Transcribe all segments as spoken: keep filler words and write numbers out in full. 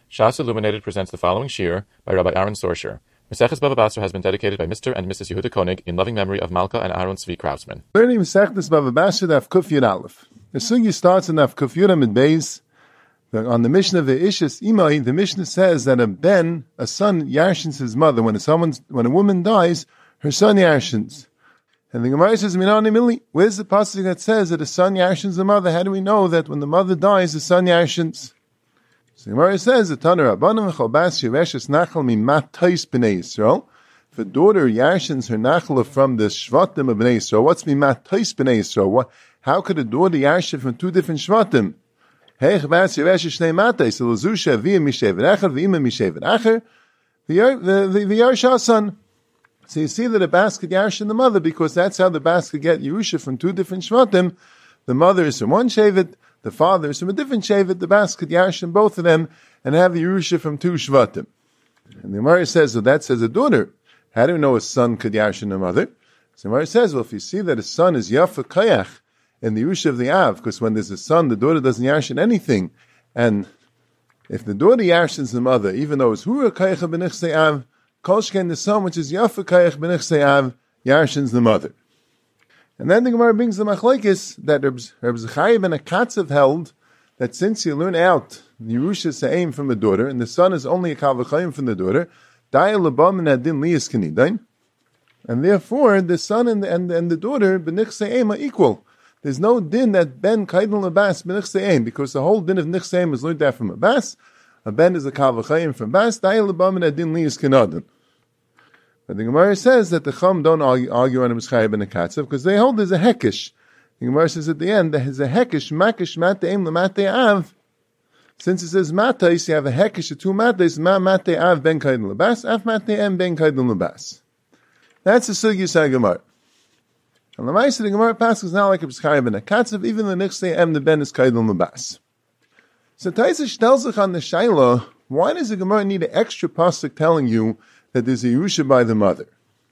Shas Illuminated presents the following shiur by Rabbi Aaron Sorsher. Maseches Bava Basra has been dedicated by Mister and Missus Yehuda Koenig in loving memory of Malka and Aaron Tzvi Krausman. Learning Maseches Bava Basra, Daf Kuf Yud Aleph. The sugya starts in Daf Kuf Yud Amid Beis. On the Mishnah of the Ishas Imai, the Mishnah says that a ben, a son, yarshins his mother. When a, someone's, when a woman dies, her son yarshins. And the Gemara says, Minani Mili, where's the passage that says that a son yarshins the mother? How do we know that when the mother dies, the son yarshins? So the Gemara says, the Tanur Rabbanim Chalbas Yereshes Nachal Mimatais B'nei Yisrael. If a daughter yarshins her nachla from the shvatim of B'nei Yisrael, what's Mimatais B'nei Yisrael? What, how could a daughter yarshin from two different shvatim? Hey, Chalbas Yereshes Shnei Matais, Elazusha V'im Mishevet Acher, V'im Mishevet Acher, the Yarsha son. So you see that a basket yarshin the mother, because that's how the basket get Yerusha from two different shvatim. The mother is from one shevet, the father is from a different shevet, the basket yarshin both of them, and have the Yerusha from two shvatim. And the Gemara says, well, that says a daughter. How do you know a son could yarshin a mother? So the Gemara says, well, if you see that a son is yafa kayach in the Yerusha of the Av, because when there's a son, the daughter doesn't yarshin anything. And if the daughter yarshins the mother, even though it's hura kayach b'nichsei Av, Kolshken, the son, which is Yafa Kayach B'nichsei Av, yarshins the mother. And then the Gemara brings the machlekes that Reb Zechariah ben Akatzav held that since you learn out Yerusha Se'im from the daughter, and the son is only a Kavachayim from the daughter, Daya Lebam and Adin Liyas Kenidain, and therefore the son and the, and, and the daughter B'nichsei Se'im are equal. There's no din that Ben Kaidon Labas B'nichsei Se'im, because the whole din of Nichsei Se'im is learned out from Abbas. A ben is a kavachayim from Bas, Dayel Lebam and Adin Liyas Kenadin. But the Gemara says that the Chum don't argue, argue on a Mischayim and a Katzav, because they hold there's a hekish. The Gemara says at the end, there's a hekish, makish, mateim, lemate av. Since it says matais, you have a hekish, two matais, ma mate av ben kaidin lebas, af mate em ben kaidin lebas. That's the sugya sa Gemara. And the Maisa, the Gemara passes now like a Mischayim and a Katzav, even the next day em, the ben is kaidin lebas. So Taisa tells us on the Shaila, why does the Gemara need an extra pasuk telling you that there's a Yerusha by the mother?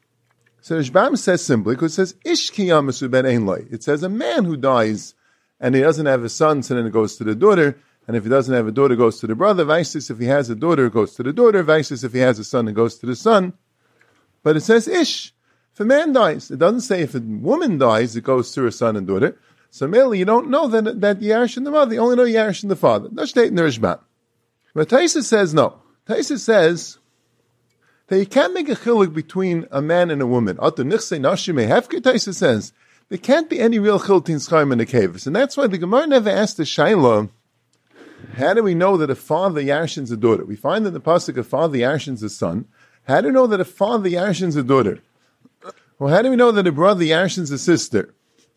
So Rishbam says simply, because it says, Ish kiyamasu ben ein loy. It says a man who dies, and he doesn't have a son, so then it goes to the daughter, and if he doesn't have a daughter, it goes to the brother, vices if he has a daughter, it goes to the daughter, vices if he has a son, it goes to the son. But it says Ish. If a man dies, it doesn't say if a woman dies, it goes to her son and daughter. So merely you don't know that that Yarshin the mother, you only know Yarshin the father. That's state in the Rishbam. But Taisa says no. Taisa says that you can't make a chiluk between a man and a woman. Taisa says there can't be any real chiluk in Schaim and the Kavis. And that's why the Gemara never asked the Shaila, how do we know that a father Yarshins a daughter? We find in the pasuk a father Yarshins a son. How do we know that a father Yarshins a daughter? Well, how do we know that a brother Yarshins a sister?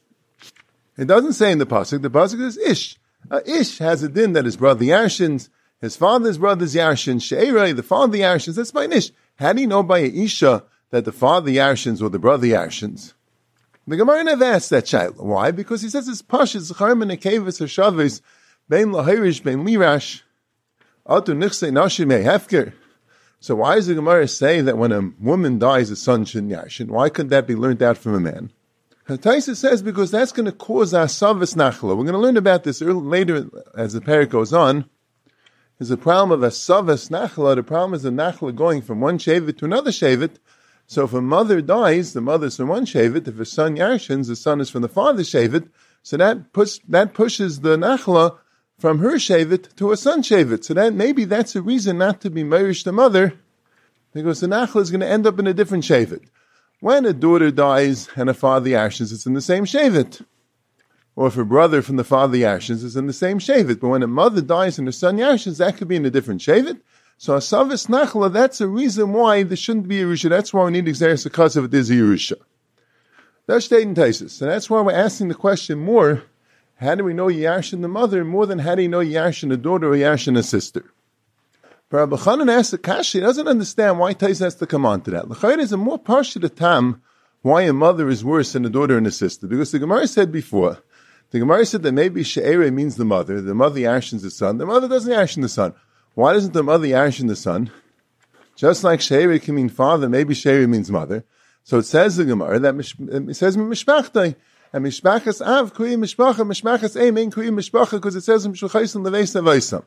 It doesn't say in the pasuk. The pasuk says Ish. Uh, Ish has a din that his brother Yarshins, his father's brother's Yarshins, She'erei, the father Yarshins. That's by an Ish. How do you know by a Isha that the father Yarshins or the brother Yarshins? The Gemara never asked that child. Why? Because he says it's pashas Zcharim and Nekevis Hashavis Bein Lahirish Bein Lirash Atu Nichse Nashim Hefker. So why does the Gemara say that when a woman dies, a son shouldn't Yarshin? Why couldn't that be learned out from a man? Taisa says because that's going to cause our savas nachla. We're going to learn about this early, later as the parak goes on. There's a problem of a savas nachla. The problem is the nachla going from one shevet to another shevet. So if a mother dies, the mother's from one shevet. If a son yarshins, the son is from the father's shevet. So that puts that pushes the nachla from her shevet to a son shevet. So that maybe that's a reason not to be married the mother, because the nachla is going to end up in a different shevet. When a daughter dies and a father yarshins, it's in the same shevet. Or if a brother from the father yarshins, it's in the same shevet. But when a mother dies and her son yarshins, that could be in a different shevet. So a savas nachla, that's a reason why there shouldn't be a Yerusha. That's why we need exeris because of it is a Yerusha. That's state in Taisus. And that's why we're asking the question more, how do we know yarshin the mother, more than how do you know yarshin a daughter or yarshin a sister? But Rabbi Chanan asks the Kashi, he doesn't understand why Tais has to come on to that. L'chayr is a more partial tam why a mother is worse than a daughter and a sister. Because the Gemara said before, the Gemara said that maybe She'ere means the mother, the mother yarshins the son, the mother doesn't yarshin the son. Why doesn't the mother yarshin the son? Just like She'ere can mean father, maybe She'ere means mother. So it says the Gemara that it says mishpachtai, and mishpachas av kuyi mishpacha, mishpachas ein ein kuyi mishpacha, because it says mishpachas leveis avaisam.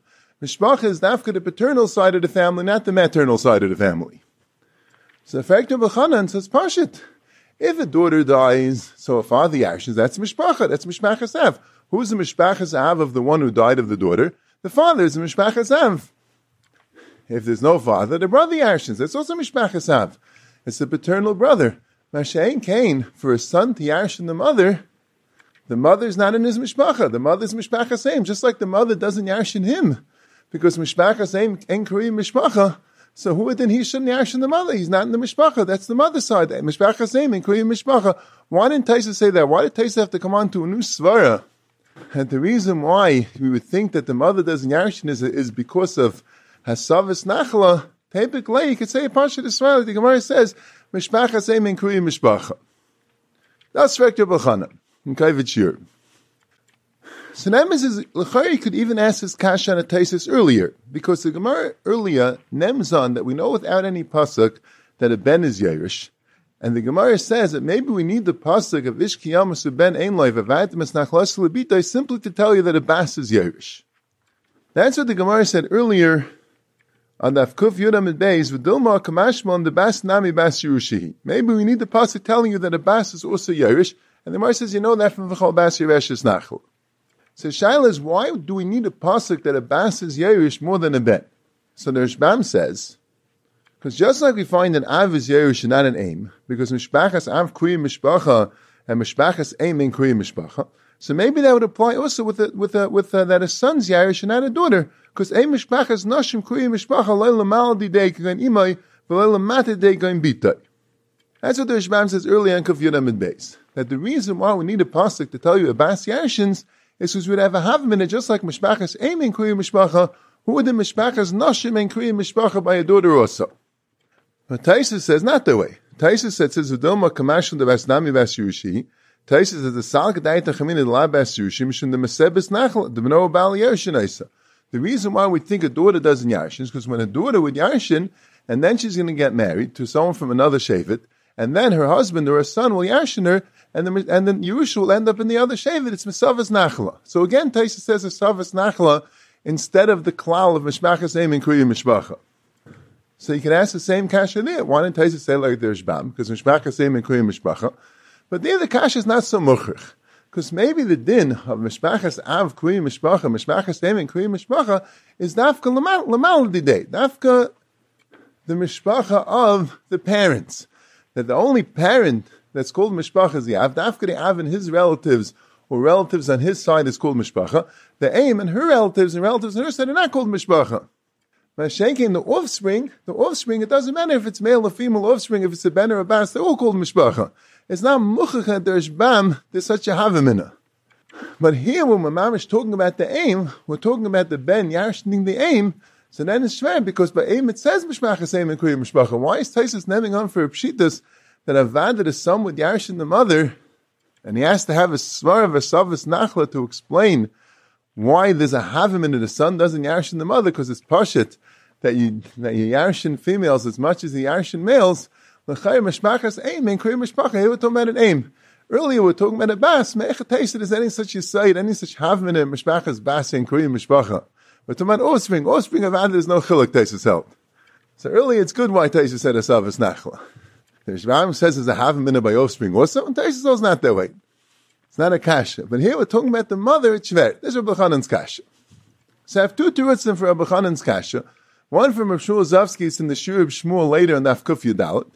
Mishpacha is dafka the paternal side of the family, not the maternal side of the family. So effect of B'chanan says Pashit. If a daughter dies, so a father yashes, that's Mishpacha, that's Mishpachas Av. Who's the Mishpachas Av of the one who died of the daughter? The father is the Mishpachas Av. If there's no father, the brother yashes, that's also Mishpachas Av. It's the paternal brother. Mashain Cain, for a son to yashin the mother, the mother's not in his Mishpacha. The mother's Mishpachas Aim, just like the mother doesn't yashin him. Because Mishpachas Aim ain't Korean Mishpacha. So who then he shouldn't yashin the mother? He's not in the mishpacha. That's the mother's side. Mishpacha same in Korean mishpacha. Why didn't Taisa say that? Why did Taisa have to come on to a new svara? And the reason why we would think that the mother doesn't yashin is, is because of hasavis nachla. Typically, you could say a parsha to svara. The Gemara says mishpacha same in Korean mishpacha. That's Rektor B'chana in Kavit Shir. So Nemes is, L'chari could even ask his kasha and a taisis earlier, because the Gemara earlier nems on that we know without any pasuk that a ben is Yerush, and the Gemara says that maybe we need the pasuk of Ish Kiyamas ben Ein Loiv Avatimus Nachlas Lebitoi simply to tell you that a bas is Yerush. That's what the Gemara said earlier on the Kuf Yudam and Beis V'Dilma Kamashmon the bas nami bas Yerushihi. Maybe we need the pasuk telling you that a bas is also Yerush, and the Gemara says you know that from V'chol bas Yerush is Nachal. So Shaila is, why do we need a pasuk that a bas is Yerush more than a ben? So the Rishbam says, because just like we find an Av is Yerush and not an Aim, because Mishpachas Av Kriya Mishpacha and Mishpachas Aim in Kriya Mishpacha, so maybe that would apply also with a, with a, with a, that a son's Yerush and not a daughter, because Aim Mishpachas Nashim Kriya Mishpacha Leila Maldi Dei Kagan Imai Leila Mate Dei Kagan Bitai. That's what the Rishbam says earlier in Kuf Yudam and Beis, that the reason why we need a pasuk to tell you a bas Yarshins is because we'd have a havminah just like Mishpachas Aim in Kriya Mishpacha, who would the Mishpachas Nashim in Kriya Mishpacha by a daughter also. But Taisa says not that way. Taisa says, Zudoma Kamashon the Basnami Bas Yushi. Taisa says, the Salk Daita Chamin La Bas Yushi, Mishun the Mesebis Nachal, the Meno Bal Yershin. The reason why we think a daughter doesn't Yarshin is because when a daughter would Yarshin, and then she's going to get married to someone from another Shevet, and then her husband or her son will Yarshin her, and then, and then Yerush will end up in the other Shevet. It's Mesavas Nachla. So again, Taisa says Mesavas Nachla instead of the klal of Mishpachas Aim in Kriya Mishpacha. So you can ask the same kasha there. Why didn't Taisa say like there's Bam? Because Mishpachas Aim in Kriya Mishpacha. But there the kasha is not so muchach. Because maybe the din of Mishpachas Av Kriya Mishpacha, Mishpachas Aim in Kriya Mishpacha, is Dafka Lamal Didei. Dafka the Mishpacha of the parents. That the only parent that's called Mishpacha is the Av. Dafka the Av and his relatives, or relatives on his side, is called Mishpacha. The Aim and her relatives and relatives on her side are not called Mishpacha. But shaking the offspring, the offspring, it doesn't matter if it's male or female offspring, if it's a ben or a bas, they're all called Mishpacha. It's not Muchach that there's Bam, there's such a Havamina. But here when Mamam is talking about the Aim, we're talking about the Ben Yarshining the Aim, so then it's shver, because by Aim it says Mishpachas Aim and Kriya Mishpacha. Why is Taisus naming on for a Pshitas that Avad that a son would Yarshin the mother, and he has to have a Svar of a Savas Nachla to explain why there's a Havim in it, the son doesn't Yarshin the mother, because it's Pashit that you, that you Yarshin females as much as you Yarshin males. L'chayr Mishpachas Aim and Kriya Mishpacha, here we're talking about an Aim. Earlier we were talking about a Bas, Me'echat Taisa, there's any such Yisayid, any such Havim in it, Mishpachas Bas and Kriya Mishpacha. We're talking about offspring, offspring of Avad, there's no Chiluk Taisa held. So earlier it's good why Taisa said a Savas Nachla. The Rishbam says there's a Havim in it by offspring also, and Taisa says it's not that way. It's not a kasha. But here we're talking about the mother, it's shver. This is Rabbi Chanan's kasha. So I have two terutzim for Rabbi Chanan's kasha. One from Rav Shmuel Zavsky, it's in the Shur of Shmuel later in the Afkuf Yudalit.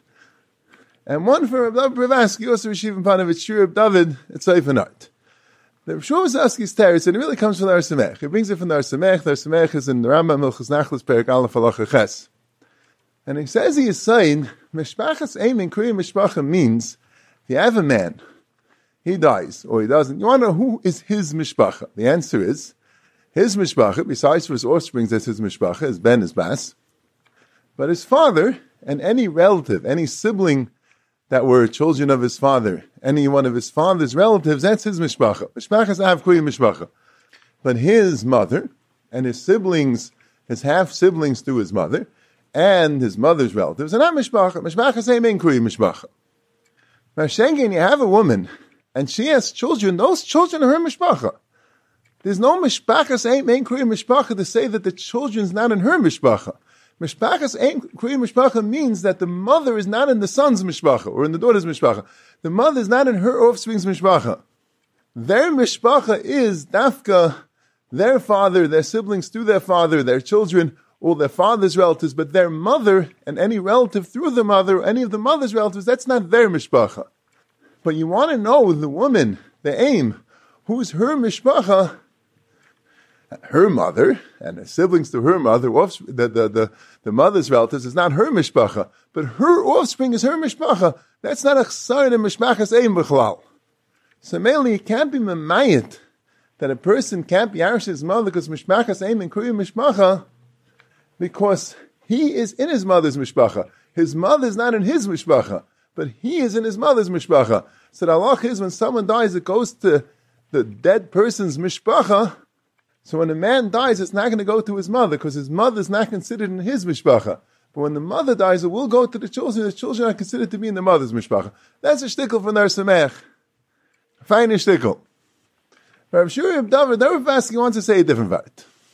And one from Rabbi Bravansky, also Rishivim Panovich, Shur of David, it's Seifanart. The Rav Shmuel Zavsky's teretz, and it really comes from the Ar Samech. He brings it from the Ar Samech. The Ar Samech is in the Rambam Milchus Nachlas Perik Aleph Halacha Ches. And he says he is saying, Mishpachas Aim in Kriya Mishpacha means, if you have a man, he dies, or he doesn't, you want to know who is his Mishpacha? The answer is, his Mishpacha, besides for his offspring, that's his Mishpacha, his Ben, his Bas, but his father, and any relative, any sibling that were children of his father, any one of his father's relatives, that's his Mishpacha. Mishpachas Av Kriya Mishpacha. But his mother, and his siblings, his half-siblings to his mother, and his mother's relatives are not Mishpacha. Mishpacha say Aim Kriya Mishpacha. Now, Shengen, you have a woman, and she has children, those children are her Mishpacha. There's no mishpachas ain't main kriya mishpacha to say that the children's not in her mishpacha. Mishpachas ain't kriya mishpacha means that the mother is not in the son's mishpacha or in the daughter's mishpacha. The mother is not in her offspring's mishpacha. Their mishpacha is dafka, their father, their siblings through their father, their children, all their father's relatives, but their mother and any relative through the mother, any of the mother's relatives, that's not their mishpacha. But you want to know the woman, the aim, who's her mishpacha, her mother, and the siblings to her mother, the, the, the, the mother's relatives, is not her mishpacha, but her offspring is her mishpacha. That's not a chsaron in mishpachas aim b'chlal. So mainly it can't be memayit that a person can't be Arish his mother because mishpachas aim and kriya mishpacha, because he is in his mother's mishpacha. His mother is not in his mishpacha, but he is in his mother's mishpacha. So the halach is when someone dies, it goes to the dead person's mishpacha. So when a man dies, it's not going to go to his mother because his mother is not considered in his mishpacha. But when the mother dies, it will go to the children. The children are considered to be in the mother's mishpacha. That's a shtickle from Nar Sameach. Fine shtickle. Rav Shuri David, Rav Vasky wants to say a different word.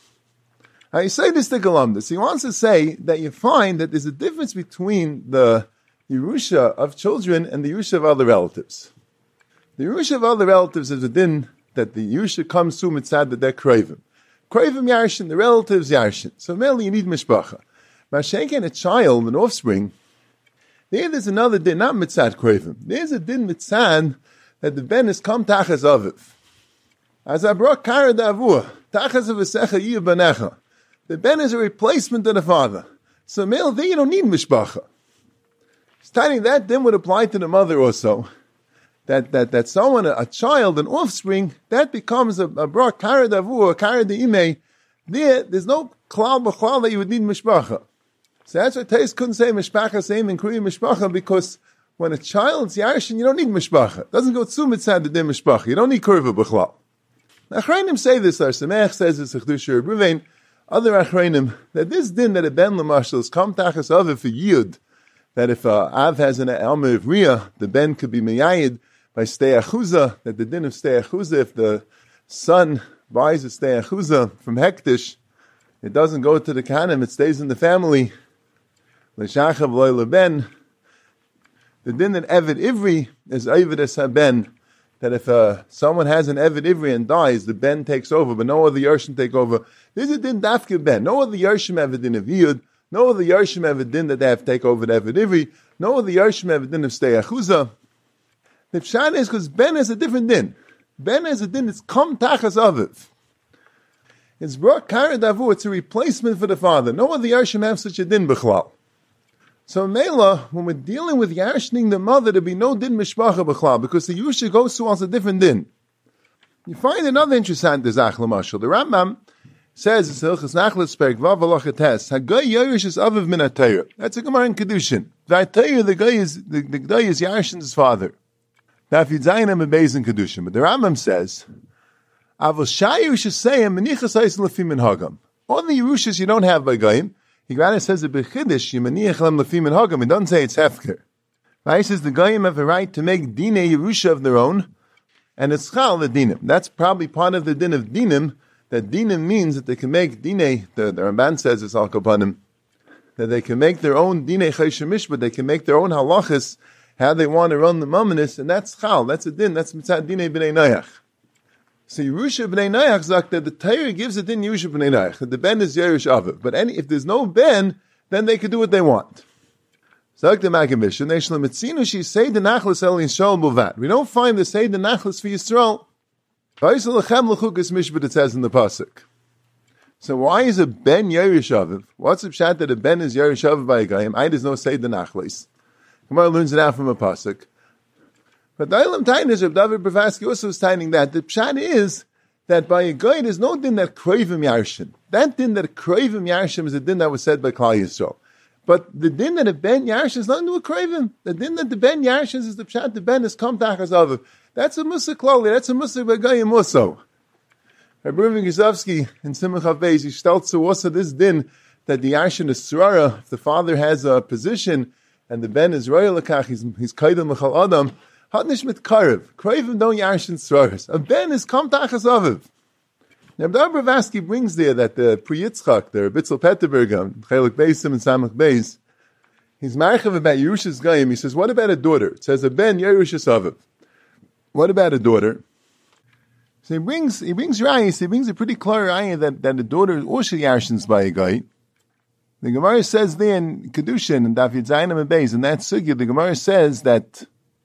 Now you say this shtickle on this. He wants to say that you find that there's a difference between the Yerusha of children and the Yerusha of other relatives. The Yerusha of other relatives is a din that the Yerusha comes to mitzad that they're kravim. Kravim yarshin, the relatives yarshin. So mainly you need mishpacha. Mashenken, a child, an offspring, there there's another din, not mitzad kravim. There's a din mitzad that the ben is come tachas aviv. As I brought kara davua, tachas of v'secha yiv banecha. The ben is a replacement of the father. So male, there you don't need mishpacha. Studying that din would apply to the mother also. That, that, that someone, a, a child, an offspring, that becomes a, a bra kara davu, a kara de'imei. There, there's no klal b'chlal that you would need mishpacha. So that's why Tais couldn't say mishpacha same in Korean mishpacha, because when a child's yarshin, you don't need mishpacha. It doesn't go tzu mitzad the din mishpacha. You don't need kurva b'chlal. Achreinim say this, our Samech says this, Chedusha Ruvain, other Achreinim, that this din that a ben l'mashal is kam tachas aveh for yud, that if a av has an elmer of riyah, the ben could be meyayid by stei achuza, that the din of stei achuza, if the son buys a stei achuza from hektish, it doesn't go to the kanim, it stays in the family. L'shachav loy leben. The din that Eved Ivri is Eved es haben, that if uh, someone has an Eved Ivri and dies, the ben takes over, but no other Yershim take over. This is a din dafke ben. No other Yershim have a din of Yud. No other Yershim have a din that they have to take over the Eved Ivri. No other Yershim have a din of stei achuza. The pshat is because ben is a different din. Ben is a din that's kom tachas aviv. It's brought kara davu. It's a replacement for the father. No other Yershim have such a din b'chlal. So Mela, when we're dealing with yarshining the mother, there be no din mishpacha b'chlal, because the Yusha goes to us a different din. You find another interesting dezach l'mashal. The Rambam says, it's Hilchas Nachlas Perek Vav Halacha Tes, Hagoy Yerush is aviv min ha-Torah. That's a Gemara in Kedushin. The Torah, the guy is, the, the guy is Yarshin's father. Now if you zayin him a beis in Kedushin, but the Rambam says, Avos Shayu say menichas ha'is l'fim min hagam. All the Yerushas you don't have by Goyim. He rather says a bechidish, Yemaniach lem lefim and hagam. It doesn't say it's hefker. Right? He says the goyim have a right to make dinei Yerusha of their own, and it's chal the dinim. That's probably part of the din of dinim. That dinim means that they can make dinei. The, the Ramban says it's al kapanim, that they can make their own dinei chayshemish, but they can make their own halachas how they want to run the mamanis, and that's chal. That's a din. That's mitzad dinei b'nei noyach. So Yerusha b'nei noyach zak that the Torah gives a din Yerusha b'nei noyach, that the ben is Yerush aviv. But any, if there's no ben, then they can do what they want. Zak the Maggid Mishnah, Neishlam Mitzinu she say the nachlas el Yisrael buvat. We don't find the say the nachlas for Yisrael. V'yisrael lechem l'chukas mishpat it says in the pasuk. So why is a ben Yerush aviv? What's the pshat that a ben is Yerush aviv by a gayim? I does no say the nachlas. Gemara learns it out from a pasuk. But the Eilam Tainish of David Bravasky also is taining that. The pshat is that by a guy there's no din that kravim yarshin. That din that kravim yarshin is a din that was said by Klal Yisrael. But the din that a ben yarshin is nothing to do with kravim. The din that the ben yarshin is the pshat the ben is kom tachas aviv. That's a musa klali. That's a musa by guy muso. Rabbi Reuven Gizovsky in Simcha Beis he stellt to also this din that the yarshin is tzrara. If the father has a position and the ben is royal lekach, he's he's kaidam l'chal adam. Hat nicht mit Karev. Kravim don't yarshin tzroras. A ben is kam tachas aviv. Now, Rabbi Blavatsky brings there that the Pri Yitzchak, the Bitzel Petterberger, Chelik Beisim and Samach Beis, he's marchav about Yerushas Goyim. He says, what about a daughter? It says, a ben Yerushas Aviv. What about a daughter? So he brings, he brings Rayas, he brings a pretty clear Raya that, that a daughter is also Yarshins by a guy. The Gemara says there in Kedushin, and Daf Yud Zayin and Beis, in that sugya, the Gemara says that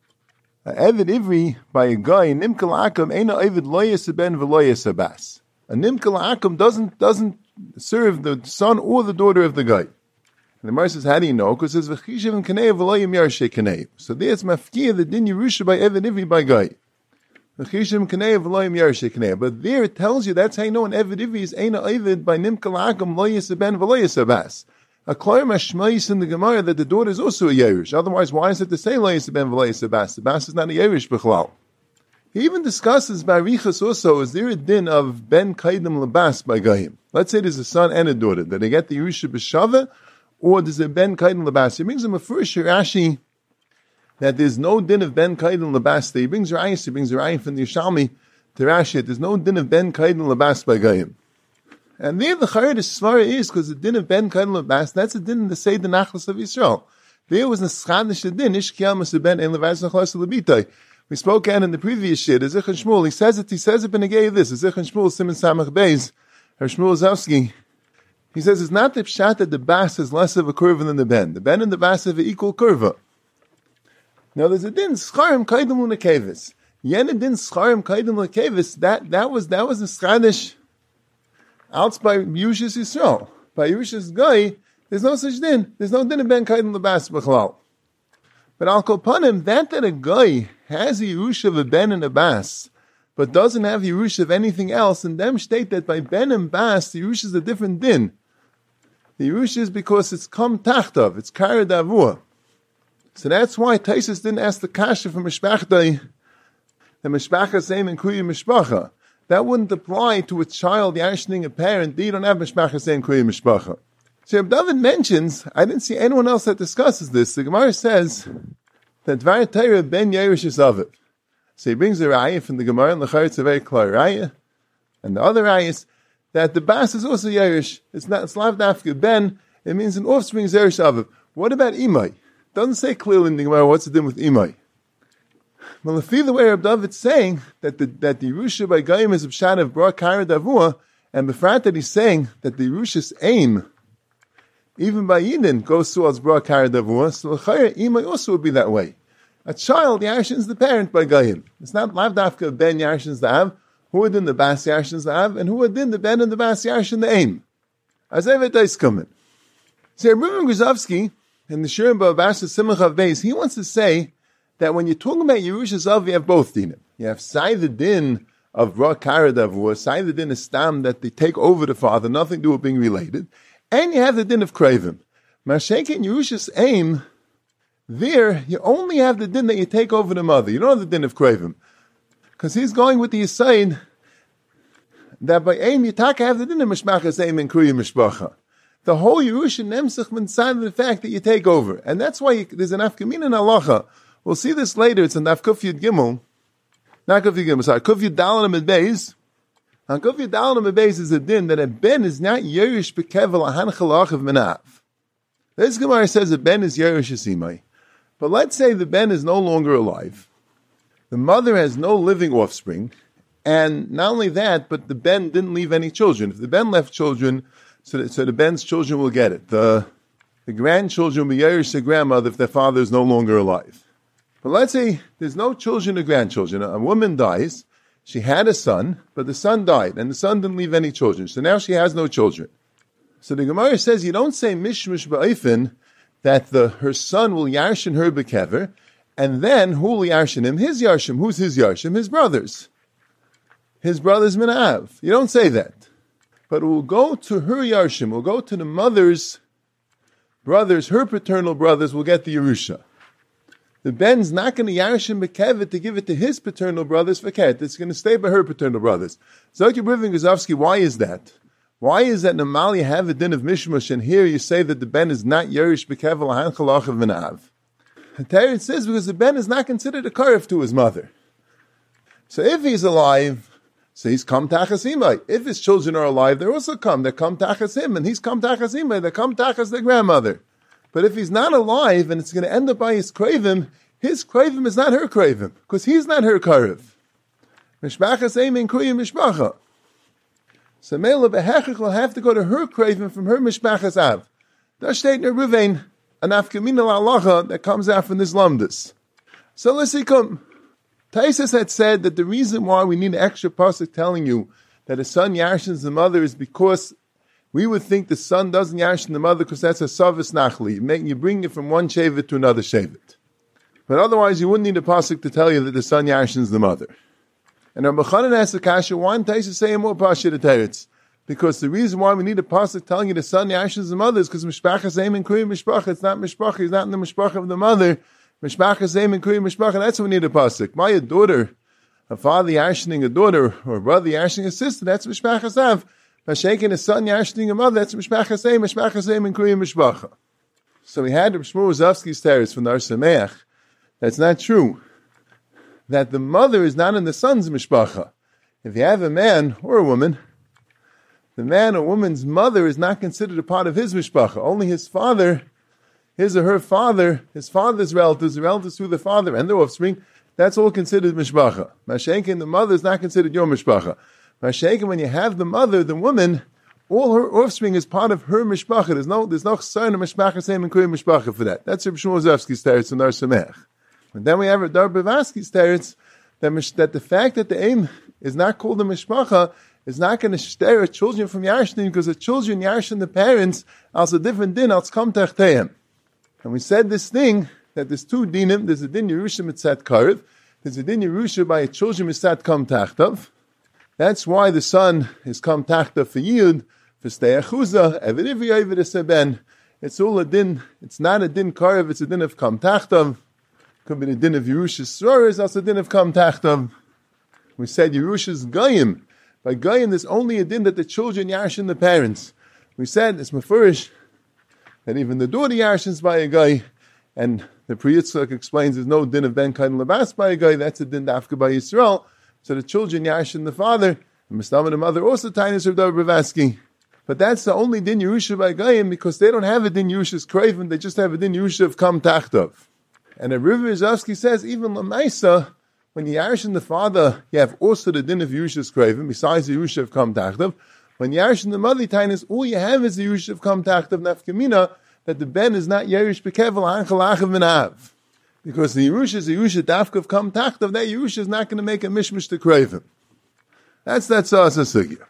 a Eved Ivri by a guy, Nimkal Akum, Eina Eved Loyas Ben Veloyas Abbas. A Nimkal Akum doesn't, doesn't serve the son or the daughter of the guy. And the Gemara says, how do you know? Because it says, V'chishav Kanei Veloyim Yarshe Kanei. So there's Mafkir, the Din Yerusha by Eved Ivri by guy. V'chishav Kanei Veloyim Yarshe Kanei. But there it tells you, that's how you know an Eved Ivri is Eina Eved by Nimkal Akum Loyas Ben Veloyas Abbas. A clear mashmais in the Gemara that the daughter is also a Yerush. Otherwise, why is it to say Loyas Ben Veloyas Abbas? The Abbas is not a Yerush B'chlal. He even discusses by Riches also, is there a din of Ben Kaidim Labas by Goyim? Let's say there's a son and a daughter. Do they get the Yerusha B'Shava, or does it Ben Kaidim Labas? He brings him a first Rashi that there's no din of Ben Kaidim Labas. He brings Rayas, he brings Rayas from the Yishalmi to Rashi. There's no din of Ben Kaidim Labas by Goyim. And there the Chayyid Svara is, because the din of Ben Kaidim Labas, that's a din in the Seder Nachlas of Yisrael. There was a Schadish din, Ish Kiyam Ben En Levaz Nachlas Lebitai. We spoke out in the previous shit, Ezechon Shmuel, he says it, he says it in a this, Ezechon Shmuel, Simon Samach Beis, Herr Shmuel Zowski. He says it's not the pshat that the bas is less of a curva than the ben. The ben and the bas have an equal curva. Now there's a din, Scharim Kaidim L'Kevis. Yen a din, Scharim Kaidim L'Kevis, that, that was, that was a Schadish out by Yushas Yisrael. By Yushas Goy, there's no such din. There's no din of ben Kaidim L'Bas B'chalal. But Al Kopanim, that that a guy has a Yerusha of a Ben and a Bas, but doesn't have Yerusha of anything else, and them state that by Ben and Bas, the Yerusha is a different din. The Yerusha is because it's come tachtov, it's Kara Davua. So that's why Taisus didn't ask the Kasha from Mishpachtai, the Mishpacha same in Kuya Mishpacha. That wouldn't apply to a child yashning a parent. They don't have Mishpacha same Kuya Mishpacha. So Reb David mentions, I didn't see anyone else that discusses this. The Gemara says that Dvar Torah ben Yerush is Aviv. So he brings a raya from the Gemara, and the Chayitz a very clear raya. And the other raya is that the Bas is also Yerush. It's not Slav Dafka ben, it means an offspring is Yerush Aviv. What about Imai? It doesn't say clearly in the Gemara what's the din with Imai. Well, if either way, Reb David's saying that the, that the Yerusha by Goyim is a pshat of Bra Kara Davua, and befrat that he's saying that the Yerusha's aim even by Yidin goes towards Bra Kara Davua, so L'chayr Imai also would be that way. A child Yarshins the parent by Goyim. It's not Lav Dafka Ben Yarshins the Av, who would in the Bas Yarshins the Av, and who would in the Ben and the Bas Yarshin the aim. As Evet is coming. So Reuven Gruzovsky, in the Shurim Ba'abas Simchav Beis, he wants to say that when you're talking about Yerusha Zav, you have both dinim. You have Sai the din of Bra Kara Davua, Sai the din is Stam that they take over the father, nothing to do with being related. And you have the din of Kravim. Mashek and Yerusha's aim, there, you only have the din that you take over the mother. You don't have the din of Kravim. Because he's going with the Yisayin that by aim you take have the din of Mishmachas aim and Kriya Mishpacha. The whole Yerusha Nemsach inside of the fact that you take over. And that's why you, there's an Afkamin in Halacha. We'll see this later. It's in Daf Kuf Yud Gimel. Not Kuf Yud Gimel, sorry. Kuf Yud Dalan and Beis. On Kuf Yud Dalan and Beis is a din that a ben is not Yerush Bekevel Ahanchal of Menav. This Gemara says a ben is Yerush Asimai. But let's say the ben is no longer alive. The mother has no living offspring. And not only that, but the ben didn't leave any children. If the ben left children, so, that, so the ben's children will get it. The, the grandchildren will be Yerush the grandmother if their father is no longer alive. But let's say there's no children or grandchildren. A woman dies. She had a son, but the son died, and the son didn't leave any children. So now she has no children. So the Gemara says you don't say mishmish ba'ifin that the her son will yarshin her bekever, and then who will yarshin him? His yarshim. Who's his yarshim? His brothers. His brothers minav. You don't say that. But it will go to her yarshim. It will go to the mother's brothers. Her paternal brothers will get the Yerusha. The ben's not going to yarshim bekevet to give it to his paternal brothers for ket. It's going to stay by her paternal brothers. Zokir Reuven Gruzovsky, why is that? Why is that normal you have a din of mishmush and here you say that the ben is not yerish bekevel ahanchalach of v'nav? Teretz says because the ben is not considered a karif to his mother. So if he's alive, So he's come tachas imay. If his children are alive, they're also come. They come tachas him, and he's come tachas imay. They come tachas their grandmother. But if he's not alive, and it's going to end up by his kravim, his kravim is not her kravim, because he's not her karev. Mishpachas eimin kriyim mishpacha. So Mela behechich will have to go to her kravim from her mishpachas av. Da steht in Ruvain an afkamina la'alacha that comes out from this lumdus. So let's see, come. Taisus had said that the reason why we need an extra pasuk telling you that a son yarshins the mother is because we would think the son doesn't yarshin the mother because that's a savas nachli. You, make, you bring it from one shevet to another shevet. But otherwise you wouldn't need a pasuk to tell you that the son yarshins the mother. And Rabbi Chanan asks the kasha, why didn't Taisus say more pasha to teretz? Because the reason why we need a pasuk telling you the son yarshins the mother is because mishpacha zeim and kuri mishpacha. It's not mishpacha. He's not in the mishpacha of the mother. Mishpacha zeim and kuri mishpacha. That's what we need a pasuk. My daughter, a father yarshining a daughter, or a brother yarshining a sister. That's mishpacha zav. Mashaking a son yarshining a mother. That's mishpacha zeim, mishpacha zeim and kuri mishpacha. So we had Reb Shmuel Rozovsky's teretz from the Ar Sameach. That's not true. That the mother is not in the son's mishpacha. If you have a man or a woman, the man or woman's mother is not considered a part of his mishpacha. Only his father, his or her father, his father's relatives, the relatives through the father and their offspring, that's all considered mishpacha. Mashenkin, the mother is not considered your mishpacha. Mashenkin, when you have the mother, the woman, all her offspring is part of her mishpacha. There's no, there's no chsaron of mishpacha, same and kuri mishpacha for that. That's Reb Shmuel Rozovsky's teretz in Ar Sameach. And then we have Dar Bavasky's teretz that, that the fact that the aim is not called a mishpacha is not going to stare at children from Yarshin because the children Yarshin the parents also different din als come tachteim. And we said this thing that there's two dinim. There's a din Yerusha mitzat karev. There's a din Yerusha by a children mitzat come tachtav. That's why the son is come tachtav for yid for stei achuza evedivi eved ben. It's all a din. It's not a din karev. It's a din of come tachtav. Could be the din of Yerusha's Sroris, also the din of Kam Tachtav. We said Yerusha's Goyim. By Goyim, there's only a din that the children yarshin the parents. We said, it's Mefurish, that even the daughter yarshins by a guy, and the Pri Yitzchak explains there's no din of Ben Kain Labas by a guy, that's a din dafka by Yisrael. So the children yarshin the father, and Mistam and the mother also tainis of Dar Bavasky. But that's the only din Yerusha by Goyim, because they don't have a din Yerusha's Kraven, they just have a din Yerusha of Kam Tachtav. And Reb Rozovsky says, even Lamaisa, when you yarshin the father, you have also the din of Yerusha's Kraven, besides the Yerusha of Kam Tachtav. When you yarshin the mother tainis, all you have is the Yerusha of Kam Tachtav Nafkamina, that the ben is not Yerush Bekevel Anchalachav Minav. Because the Yerusha is the Yerusha Dafka of Kam Tachtav, that Yerusha is not going to make a mishmash to Kraven. That's that Sasa Sugya.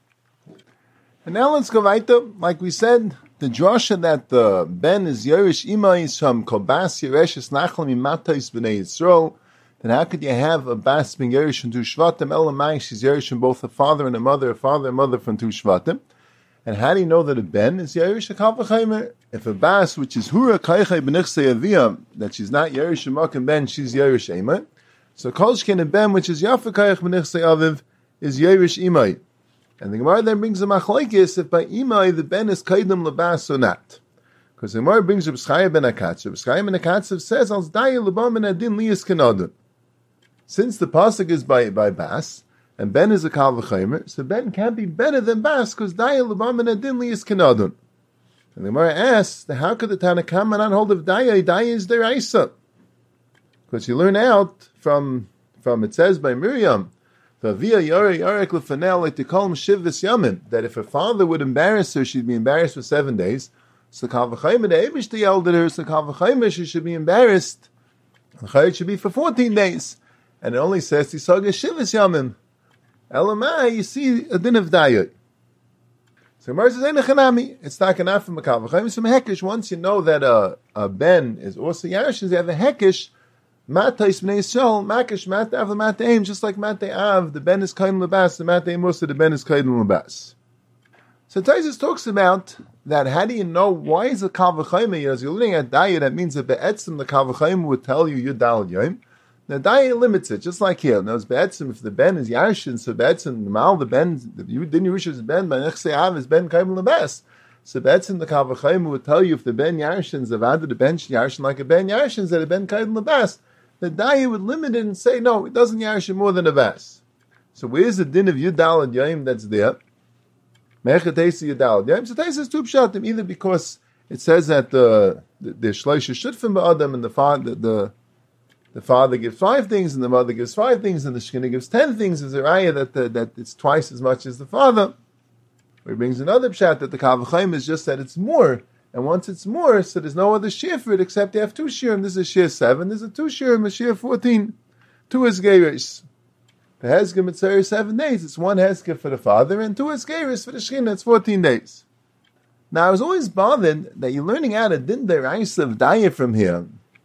And now let's go weiter. Like we said, the drasha that the ben is Yerush Imai is from Kobas Yereshes Nachal Mimatais B'nei Yisrael. Then how could you have a bas being Yerush from two Shvatim? Elamai, she's Yerush from both a father and a mother, a father and mother from two Shvatim. And how do you know that a ben is Yerush a Kavachaymer? If a bas, which is Hura Kaichai B'nichsei Aviyah, that she's not Yerush Shemak and ben, she's Yerush Imai. So Kolshkin a ben, which is Yafa Kaich B'nichsei Aviv, is Yerush Imai. And the Gemara then brings a machlokes if by Imai the ben is kaidem labas or not. Because the Gemara brings Reb Schaya ben Akatzev. Reb Schaya ben Akatzev says, "Als daya labam and adin liyas kanadun." Since the pasuk is by by bas and ben is a kal v'chaymer, so ben can't be better than bas because daya labam and adin liyas kanadun. And the Gemara asks, how could the Tanakama not hold of daya? Daya is their isa. Because you learn out from from it says by Miriam. That if her father would embarrass her, she'd be embarrassed for seven days. So Kavachayim, the Eibush yelled at her, so Kavachayim, she should be embarrassed. It should be for fourteen days. And it only says, Tisaga Shivas Yamim. Elamai, you see a din of Dayot. So Gemara says, Einachanami. It's not enough from a Kavachayim. Some Hekish, once you know that a, a Ben is also Yarshins, they have a Hekish. Matais b'nei Yisrael, makish mat av l'mateim, just like matei av, the ben is kaidin l'bas, the matei musa, the ben is kaidin l'bas. So Taisus talks about that. How do you know why is a kal v'chayim? As you're looking at daya, that means that be'etzim the kal v'chayim would tell you your dal yom. Now daya limits it, just like here. Now it's be'etzim if the ben is yarshin, so be'etzim the mal the ben the din Yerusha's ben by nechsei av is ben kaidin l'bas. So be'etzim the kal v'chayim would tell you if the ben yarshin is avad the ben yarshin like a ben yarshin is that a ben kaidin l'bas. The daya would limit it and say, no, it doesn't yarshin more than a bas. So where's the din of Yudal and Yom that's there? Mechet Teisi Yudal Yom. So Teisi is two pshatim, either because it says that the the, the shloisha shutfim ba'adam, and the father the the father gives five things and the mother gives five things and the shechina gives ten things. Is a raya that the, that it's twice as much as the father. Or he brings another pshat that the Kal V'chaim is just that it's more, and once it's more, so there's no other shir for it except you have two shirim. This is shir seven. There's a two shirim, a shir fourteen. Two is geiris. The Hezgah Mitzvah seven days. It's one Hezgah for the father and two Hezgahs for the Shechina. It's fourteen days. Now, I was always bothered that you're learning out a din deraisa of daya from here.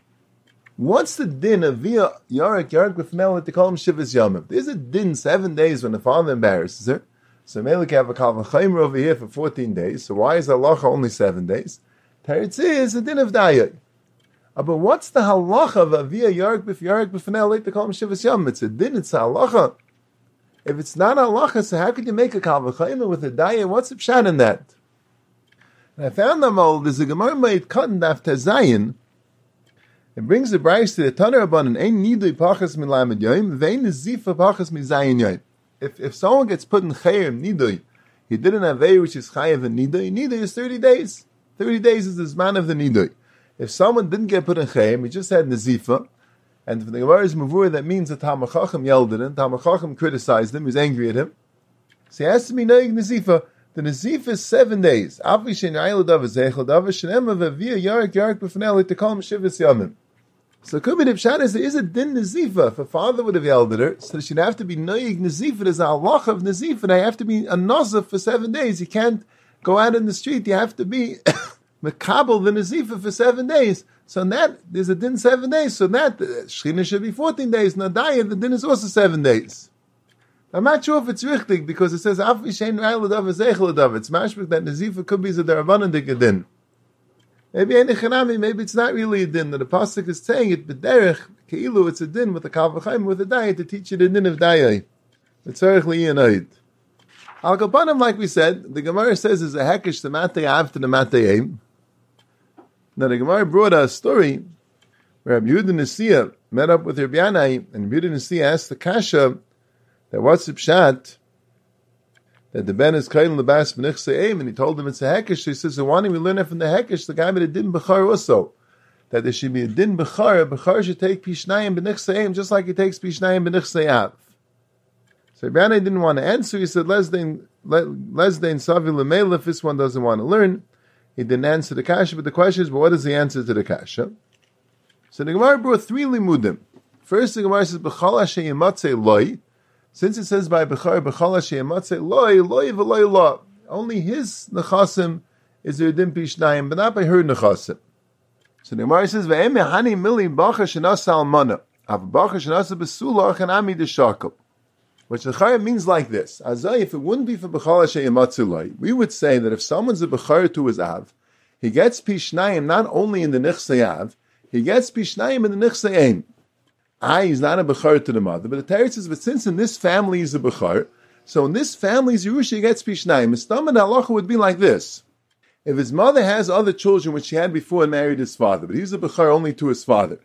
What's the din of via Yarek Yarek with Mel to call him Shivas Yomim? There's a din seven days when the father embarrasses her. So Melik have a Kal V'chaim over here for fourteen days. So why is halacha only seven days? Teretz is a din of daya. But what's the halacha of avia yarek b'f yarek b'fanel late to call him shivas yom? It's a din, it's a halacha. If it's not a halacha, so how could you make a kal v'chayim with a daya? What's the pshat in that? And I found them all. There's a gemara made cotton daf tezayin. It brings the brayos to the taner abanan ein nidui pachas min lamed yom vein zifa pachas min zayin yom. If if someone gets put in chayim nidui, he did an avei which is chayav and nidui. Nidui is thirty days. Thirty days is the zman of the nidui. If someone didn't get put in chayim, he just had nazifa, and if the Gemara is mavur, that means that Talmid Chacham yelled at him, Talmid Chacham criticized him, he was angry at him. So he has to be noig nazifa. The nazifa is seven days. Avi shein ra'il dav zeichel dav shenem avavia yarek yarek b'fanel to call him shivas yamim. So could be the pshat is there is a din nazifa. If a father would have yelled at her, so she'd have to be noig nazifa. There's a halacha of nazifa. They have to be a nazif for seven days. You can't go out in the street. You have to be mekabel the nazifa for seven days. So in that, there's a din seven days. So in that, the shechina should be fourteen days. Nadaya, the din is also seven days. I'm not sure if it's richtig, because it says, Af Yishein Ra'il Adav Ezeichel Adav. It's mashmik that nazifa could be a derabanan dik din. Maybe any chanami, maybe it's not really a din. That the pasuk is saying it, but derech, keilu, it's a din with a kal v'chaim, with a daya, to teach you the din of daya. It's tzarech li'yanaid. Al kapanim, like we said, the Gemara says is a hekesh the matei av to the matei aim. Now the Gemara brought a story where Rabbi Yehuda Nesiya met up with Rabbi Yanai, and Rabbi Yehuda Nesiya asked the kasha that what's the pshat that the ben is kail lebas b'nichse aim, and he told him it's a hekesh. He says, so why don't we learn it from the hekesh? The guy made a din b'char also, that there should be a din b'char. B'char should take pishnayim b'nichse aim just like he takes pishnayim b'nichse av. So Rabbi Yanai didn't want to answer. He said, lesdain lesdain savi l'meil, if this one doesn't want to learn. He didn't answer the kasha, but the question is, but what is the answer to the kasha? So the Gemara brought three limudim. First, the Gemara says, B'chal she'yematzei loy. Since it says by B'char, B'chal she'yematzei loy, loy v'loy lo. Only his nechasim is there din pishnayim, but not by her nechasim. So the Gemara says, V'em mehani mili b'cha shenasa almana. Av b'cha shenasa b'sulach and ami d'shakel. Which the Chayim means like this. Azai, if it wouldn't be for B'chal she'yematzei loy, we would say that if someone's a B'char to his Av, he gets pishnayim not only in the nichsei Av, he gets pishnayim in the nichsei aim. Ah, he's not a B'char to the mother, but the Teretz says, but since in this family he's a B'char, so in this family's Yerusha he gets pishnayim. His stomach halacha would be like this. If his mother has other children which she had before and married his father, but he's a B'char only to his father,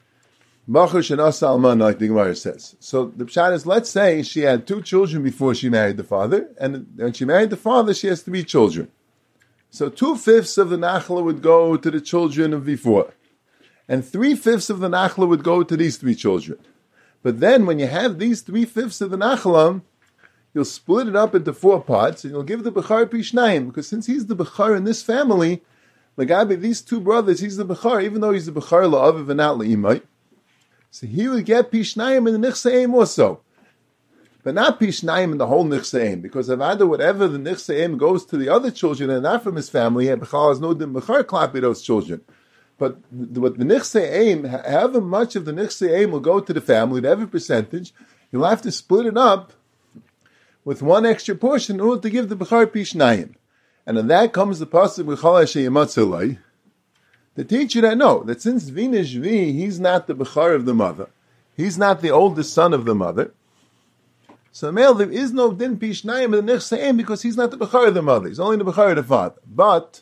B'char shenasa alman, like the Gemara says. So the pshat is, let's say she had two children before she married the father, and when she married the father, she has three children. So two-fifths of the nachla would go to the children of before, and three-fifths of the nachla would go to these three children. But then when you have these three-fifths of the nachla, you'll split it up into four parts, and you'll give the B'char pishnayim, because since he's the B'char in this family, Lagabi, these two brothers, he's the B'char, even though he's the B'char la'aviv and not la'imai. So he would get pishnayim in the nichseim also, but not pishnayim in the whole nichseim, because avada whatever the nichseim goes to the other children and not from his family, and B'chal has no din b'char klapi those children. But what the nichseim, however much of the nichseim will go to the family, whatever percentage, you'll have to split it up with one extra portion in order to give the b'char pishnayim. And in that comes the pasuk B'chal she'yematzei. The teacher that no, that since Vina Shvi, he's not the B'char of the mother, he's not the oldest son of the mother, so male, there is no din pishnayim in the nichseim because he's not the B'char of the mother, he's only the B'char of the father. But,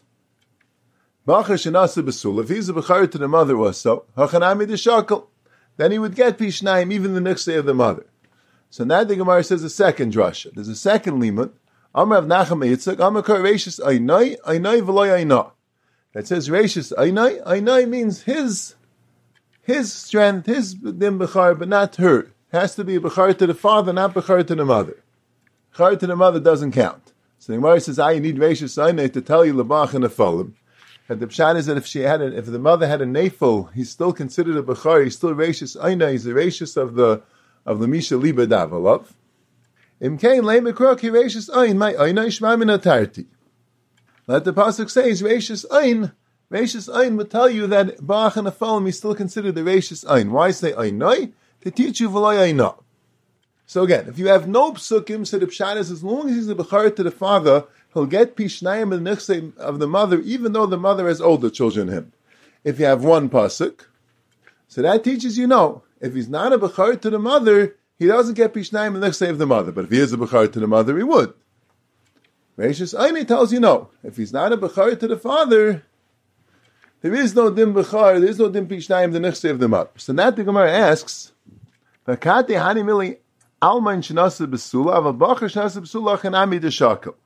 B'char shenasa b'sul, if he's a B'char to the mother also, hachanami d'shakel, then he would get pishnayim even the nichseim of the mother. So now the Gemara says a second drasha. There's a second limud. Amar of Nacham Yitzchak, Amar kar Reishis Einai, Einai v'loy Einah. That says Reishis Einai, Einai means his, his strength, his dim bechar, but not her. It has to be a bechar to the father, not bechar to the mother. Bechar to the mother doesn't count. So the Gemara says, I you need Reishis Einai to tell you Labach and Nephalim. And the pshat is that if she had, a, if the mother had a nefel, he's still considered a bechar. He's still Reishis Einai. He's the Reishis of the of the Misha Liba Davalov. Im kein leimekro ki Reishis Ein my Einai shma min atarti. Let the pasuk says Reishis Ein. Reishis Ein would tell you that Bach and Nephalim is still considered the Reishis Ein. Why say Einai? To teach you v'loy Einah. So again, if you have no psukim, so the pshat is as long as he's a bechar to the father, he'll get pishnayim and nichse of the mother, even though the mother has older children than him. If you have one pasuk, so that teaches you no. If he's not a bechar to the mother, he doesn't get pishnayim and nichse of the mother. But if he is a bechar to the mother, he would. Reishis Aini tells you no. If he's not a bechar to the father, there is no dim bechar, there is no dim pishnayim the nichse of the mother. So now the Gemara asks, "Vakati hani mili alman shenasa besula, aval bachar shenasa besula chanami deshakel."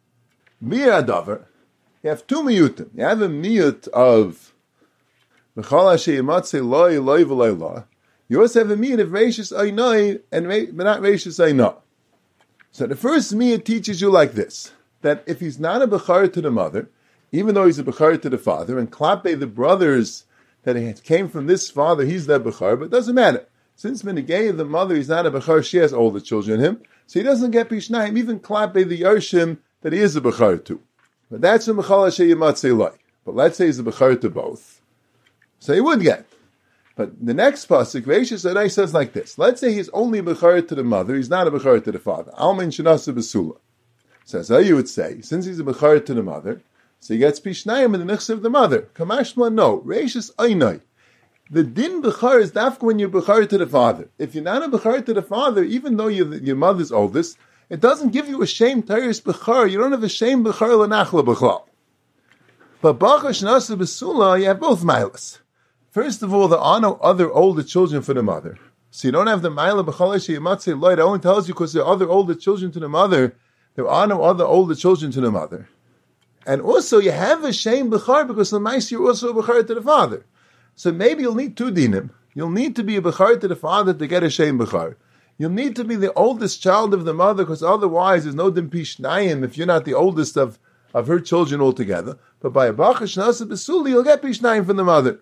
Miyah davar, you have two miyutim. You have a miyut of Mechala sheyimatze loy loy v'loy la. You also have a miyut of Reishis Einai and but not Reishis Einah. So the first miyut teaches you like this: that if he's not a bechar to the mother, even though he's a bechar to the father, and Klape the brothers that he came from this father, he's their bechar, but it doesn't matter. Since Menegei the mother is not a bechar, she has older children than him, so he doesn't get pishnayim. Even Klape the Yarshim that he is a bechar to. But that's a Mechala sheyimatze loy. But let's say he's a bechar to both, so he would get. But the next pasuk, Reishis Einai, says like this: let's say he's only a bechar to the mother, he's not a bechar to the father. Almin shenasa besula. So as you would say, since he's a bechar to the mother, so he gets pishnayim in the nichse of the mother. Kamashma, no. Reishis Einai. The din bechar is dafka when you're bechar to the father. If you're not a bechar to the father, even though you're the, your mother's oldest, it doesn't give you a shame tayris bechar. You don't have a shame bechar lenachla bechal. But bachar shenasa besula, you have both milas. First of all, there are no other older children for the mother. So you don't have the milah b'chalei sheyimatze loy. It only tells you because there are other older children to the mother. There are no other older children to the mother. And also, you have a shame b'char because the mice you're also a b'char to the father. So maybe you'll need two dinim. You'll need to be a b'char to the father to get a shame b'char. You'll need to be the oldest child of the mother because otherwise there's no dim pishnayim if you're not the oldest of, of her children altogether. But by a b'char shenasa b'suli, you'll get pishnayim from the mother.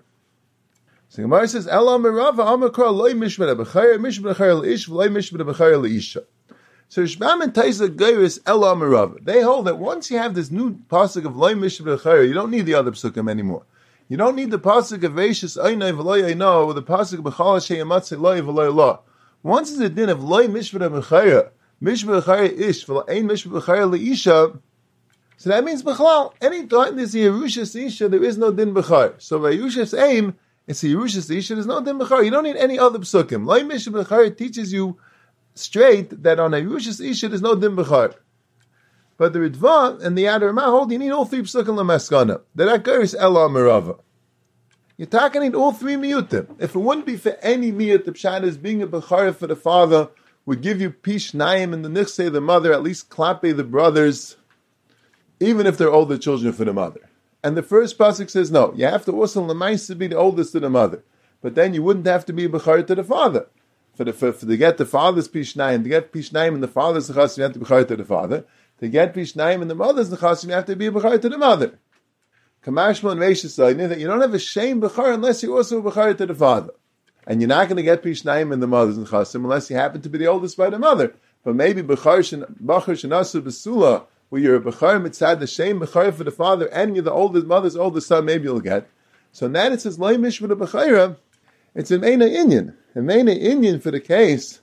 So Gemara says, "Ela merava amakra loy mishmar b'chayr mishmar b'chayr leish v'loy mishmar b'chayr leisha." So Shbam and Taisa Geiris Ela merava. They hold that once you have this new pasuk of loy mishmar b'chayr, you don't need the other psukim anymore. You don't need the pasuk of Reishis Einai v'loy Einah or the pasuk of B'chala sheyimatze loy v'loy la. Once it's a din of loy mishmar b'chayr, mishmar b'chayr ish v'loy mishmar b'chayr leisha. So that means b'chalal any time there's a Yerushas isha, there is no din b'chayr. So by Yerushas aim. It's a Yerushas Isha, there's no din b'char. You don't need any other psukim. Loi Mishmar b'char teaches you straight that on a Yerushas Isha there's no din b'char. But the Ritva and the Adar hold you need all three psukim l'maskana. The Rakar is Ela Merava. You're talking need all three miyutim. If it wouldn't be for any miyut, the pshat is being a b'char for the father would give you pish naim and the nichse the mother, at least klape the brothers, even if they're older children for the mother. And the first pasuk says no. You have to also l'maisa be the oldest to the mother, but then you wouldn't have to be bechar to the father. For the for, for to get the father's pishnayim, to get pishnayim and the father's nechasim, you have to be bechar to the father. To get pishnayim and the mother's nechasim, you have to be bechar to the mother. Kamashma and Reishis that you don't have a shame bechar unless you're also bechar to the father, and you're not going to get pishnayim and the mother's nechasim unless you happen to be the oldest by the mother. But maybe bechar shenasu besula, where you're a bechar mitzad the shame bechar for the father, and you're the oldest mother's oldest son, maybe you'll get. So now it says loy mishmar b'chayra. It's a meina inyan, a meina inyan for the case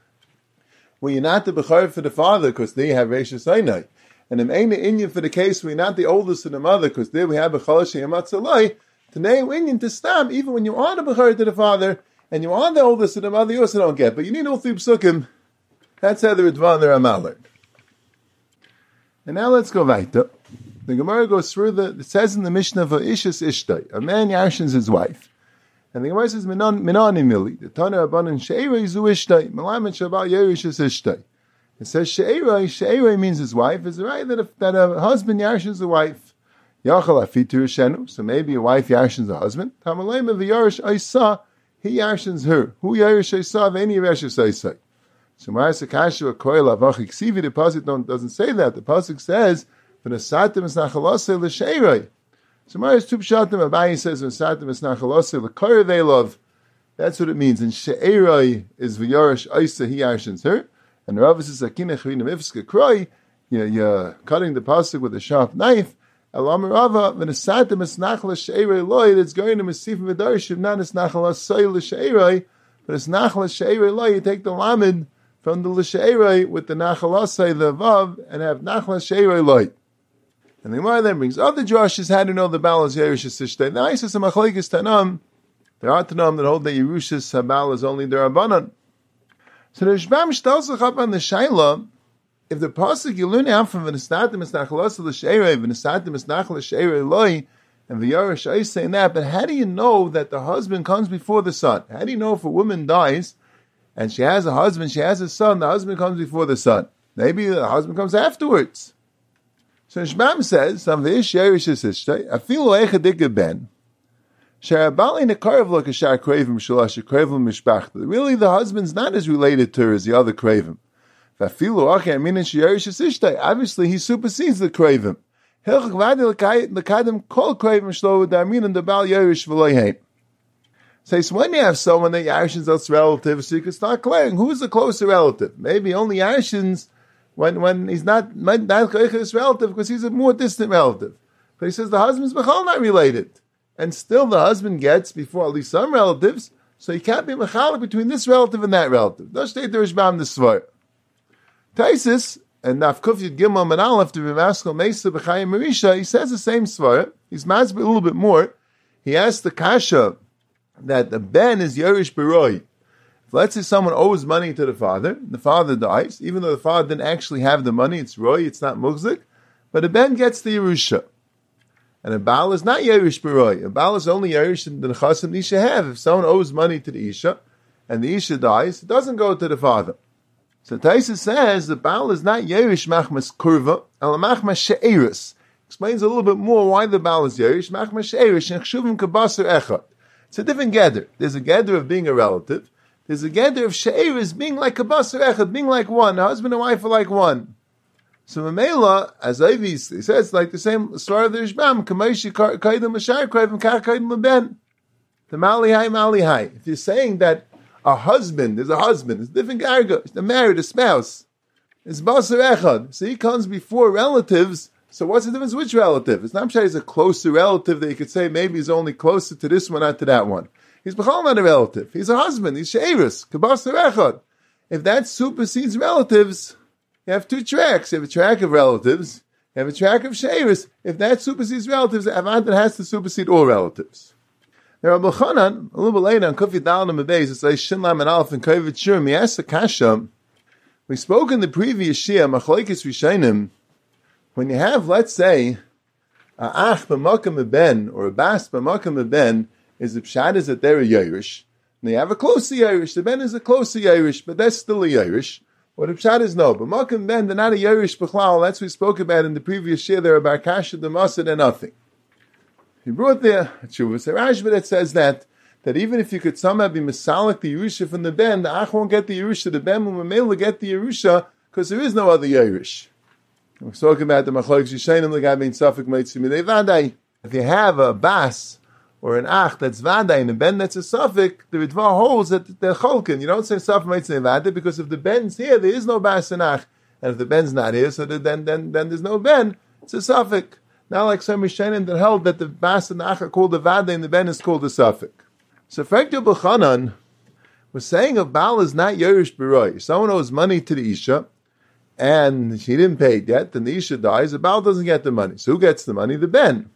where you're not the bechar for the father because there you have Reishis Einai, and a meina inyan for the case where you're not the oldest of the mother because there we have bechal sheyamatzelai. Today inyan to stop even when you are the bechar to the father and you are the oldest of the mother, you also don't get. But you need all three psukim. That's how the Ritva and the Ramah learned. And now let's go weiter. The Gemara goes further. It says in the Mishnah, "Va'ishas ishtai," a man yarshins his wife, And the Gemara says, Minan Mili. The Tana Rabbanan She'erei zu ishtay. Melamed Shabbat Yerush is ishtay. It says She'erei. She'erei means his wife. Is right that, if, that a husband yarshins a wife. Yachal afitu shenu. So maybe a wife yarshins a husband. Tamalema v'yarish Isa. He yarshins her. Who yarish Isa v'eni yarish Isa. So Marasa Kashu Akoil Avachik Sivi, the Pasuk doesn't say that. The Pasuk says, V'nasatim es nachalose l'sheiroi. So Marasa Tu Pshatim Abayi says, V'nasatim es nachalose l'koyer they love. That's what it means. And sheiroi is v'yarish Isa, he yarshins her. And Rav says, Akina Chavina Mifska Kroi, you're cutting the Pasuk with a sharp knife. Elam Rava, V'nasatim es nachalose sheiroi loy, that's going to Mesifim V'darshim, not es nachalose l'sheiroi, but es nachalose sheiroi loy, you take the lamed from the l'sheiroi with the nachalasai, the vav, and have nachalas sheiroi loy. And the Gemara then brings other drushes how to know the Baal is Yerush Sishtei. Now, I says a machlekes Tanam. There are Tanam that hold that Yerushas Habal is only the Rabbanan. So the Rishbam shtels sich up on the Shaila. If the pasuk you learn out from v'nesatim es nachalas l'sheiroi, v'nesatim es nachalas sheiroi loy, and v'yarish is saying that, but how do you know that the husband comes before the son? How do you know if a woman dies and she has a husband, she has a son, the husband comes before the son? Maybe the husband comes afterwards. So Shmam says, "Sam v'ish yerish esishtay, afilu echadik ben, sharabali nekarav lo kashar krevim shalash krevim mishpachta." Really, the husband's not as related to her as the other krevim. V'afilu achi aminin sheyerish esishtay. Obviously, he supersedes the krevim. Hilchak v'adi l'kadem kol krevim shlo v'darmin the bal yerish v'loyheim. So when you have someone that yarshins else relative, so you can start declaring who's the closer relative. Maybe only yarshins when when he's not not his relative because he's a more distant relative. But he says the husband's b'chol not related, and still the husband gets before at least some relatives. So he can't be mechalik between this relative and that relative. Don't state the Rishbam the Svar. Taisis and Nafkuf Yud Gimel and Aleph to B'Maskal Mesa B'Chayim Marisha. He says the same Svar. He's masbid a little bit more. He asks the kasha that the ben is Yerush Beroi. If let's say someone owes money to the father, the father dies, even though the father didn't actually have the money, it's Roy, it's not Mugzik, but a ben gets the Yerusha. And a Baal is not Yerush Beroi. A Baal is only Yerush in the Nechasim the Isha have. If someone owes money to the Isha, and the Isha dies, it doesn't go to the father. So Taisa says the Baal is not Yerush Machmas Kurva, el Machmas She'eris. Explains a little bit more why the Baal is Yerush Machmas She'eris, and Chshuvim Kabasar Echad. It's a different gather. There's a gather of being a relative. There's a gather of she'eris, being like a basar echad, being like one. A husband and wife are like one. So Mamela, as Ivy he says, like the same story of the Rishbam, Kamaishi Kaidim Mashar Kaidim Kar Kaidim Leben. The Malihai Malihai. If you're saying that a husband is a husband, it's a different garga, they're married, a spouse. It's basar echad. So he comes before relatives. So what's the difference which relative? It's not sure he's a closer relative that you could say maybe he's only closer to this one, not to that one. He's b'chol not a relative. He's a husband. He's she'eris. Kabasar echad. If that supersedes relatives, you have two tracks. You have a track of relatives. You have a track of she'eris. If that supersedes relatives, Avantan has to supersede all relatives. Now, Rabbi Chanan, a little bit later on Kufi Dal and Mebeis, it says Shinlam and Aleph and Kovet Shurim. He asks the Kasha. We spoke in the previous Shia, Machlekes Rishainim. When you have, let's say, a ach b'makam ben or a bas b'makam ben, is the pshat is that they're a Yerush. And they have a closer Yerush. The ben is a closer Yerush, but that's still a Yerush. What the pshat is no. B'makam ben, they're not a Yerush b'chlal. That's what we spoke about in the previous year. They're about kasha, the masad, and nothing. He brought there a Chuvas Rashba that says that, that even if you could somehow be misalik the Yerusha from the ben, the ach won't get the Yerusha. The ben will mainly get the Yerusha because there is no other Yerush. We're talking about the machlokes yishayim the guy being safek meitzim midei vaday. If you have a bas or an ach that's vaday and a ben that's a safek, the Ritva holds that they're cholkin. You don't say safek meitzim vaday because if the ben's here, there is no bas and ach, and if the ben's not here, so then then then there's no ben. It's a safek. Now, like some yishayim that held that the bas and the ach are called the vaday and the ben is called the safek. So Fekta B'Chanan was saying a Baal is not Yerush Beroi. Someone owes money to the Isha, and she didn't pay it yet, and the Isha dies, the Baal doesn't get the money. So who gets the money? The Ben.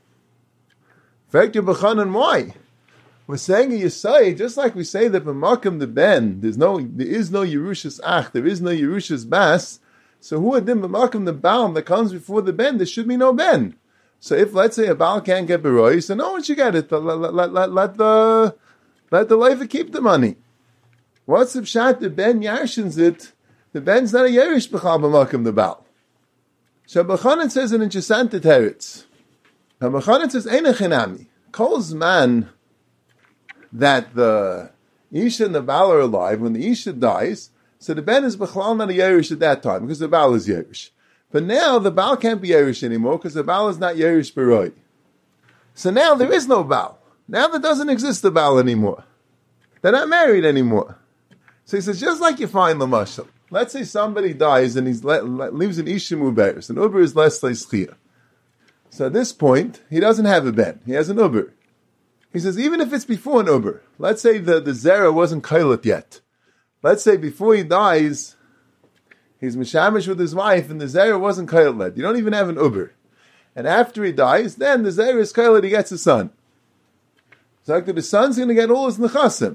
Fekta B'Chanan, why? We're saying you say, just like we say that B'Makam the Ben, there's no, there is no Yerushas Ach, there is no Yerushas Bas, so who had been B'Makam the Baal that comes before the Ben? There should be no Ben. So if, let's say, a Baal can't get Beroi, so no one should get it. Let, let, let, let, let the... Let the Leiva keep the money. What's the pshat? The Ben yarshins it. The Ben's not a Yerush b'chal b'makim the Baal. So Bachanan says an interesting teretz. Now Bachanan says Eina chinami. Calls man that the Isha and the Baal are alive. When the Isha dies, so the Ben is b'chal not a Yerush at that time because the Baal is Yerush. But now the Baal can't be Yerush anymore because the Baal is not Yerush b'roi. So now there is no Baal. Now there doesn't exist the Baal anymore. They're not married anymore. So he says, just like you find the mashal. Let's say somebody dies and he leaves an Isha Muberis. An Uber is less Schia. So at this point, he doesn't have a Ben. He has an Uber. He says, even if it's before an Uber, let's say the, the Zera wasn't Kailat yet. Let's say before he dies, he's Mishamish with his wife and the Zera wasn't Kailat. You don't even have an Uber. And after he dies, then the Zera is Kailat, he gets a son. So after the son's going to get all his Nechasim.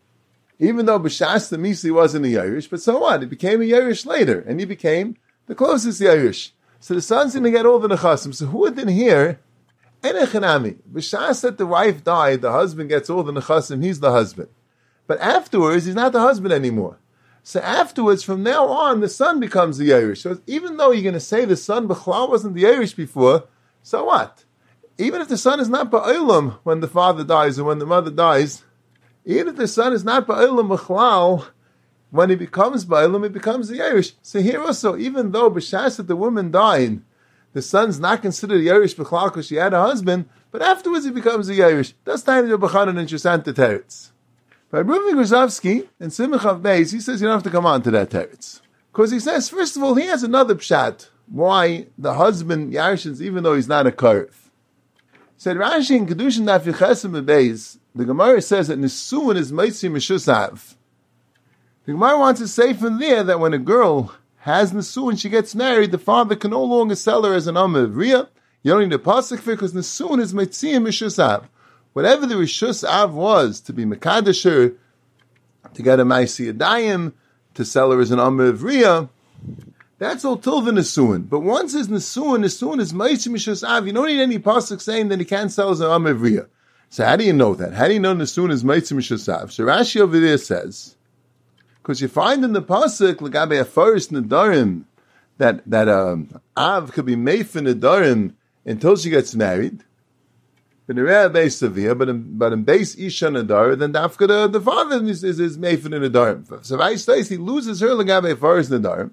Even though B'shas the Misi wasn't a Yerush, but so what? He became a Yerush later, and he became the closest Yerush. So the son's going to get all the Nechasim. So who within here? Enechanami. B'shas that the wife died, the husband gets all the Nechasim, he's the husband. But afterwards, he's not the husband anymore. So afterwards, from now on, the son becomes the Yerush. So even though you're going to say the son B'chlal wasn't the Yerush before, so what? Even if the son is not Ba'olam when the father dies or when the mother dies, even if the son is not Ba'olam B'chlal, when he becomes Ba'olam, he becomes the Yerush. So here also, even though B'shas that the woman died, the son's not considered a Yerush B'chlal because she had a husband, but afterwards he becomes a Yerush. That's time to B'chanan and Shusanta Teretz. By Reuven Grozovsky in Simcha of Beis, he says you don't have to come on to that Teretz. Because he says, first of all, he has another pshat, why the husband Yarshins, even though he's not a Kurv. Said Rashi in Kedushin Daf Yechesim Beis, the Gemara says that Nisuin is Meitzi Mishusav. The Gemara wants to say from there that when a girl has Nisuin, she gets married, the father can no longer sell her as an Amma of Riyah. You don't need a pasuk for it because Nisuin is Meitzi Mishusav. Whatever the Rishus Av was, to be Mekadosh her, to get a Maisi Adayim, to sell her as an Amma of Riyah, that's all till the Nisuin. But once it's Nisuin, Nisuin is Meitzi Mishus Av. You don't need any pasuk saying that he can't sell as an Amma of Riyah. So how do you know that? How do you know Nisuin is Meitzi Mishus Av? So Rashi over there says, because you find in the pasuk, L'gabe Afaris Nedarim, that, that um, Av could be Meifin Nedarim until she gets married. In the rare base severe, but in but in base Isha Nadar, then after the, the father is is, is Meifin Nedarim. So Rashi says he loses her L'gabe Afaris Nedarim.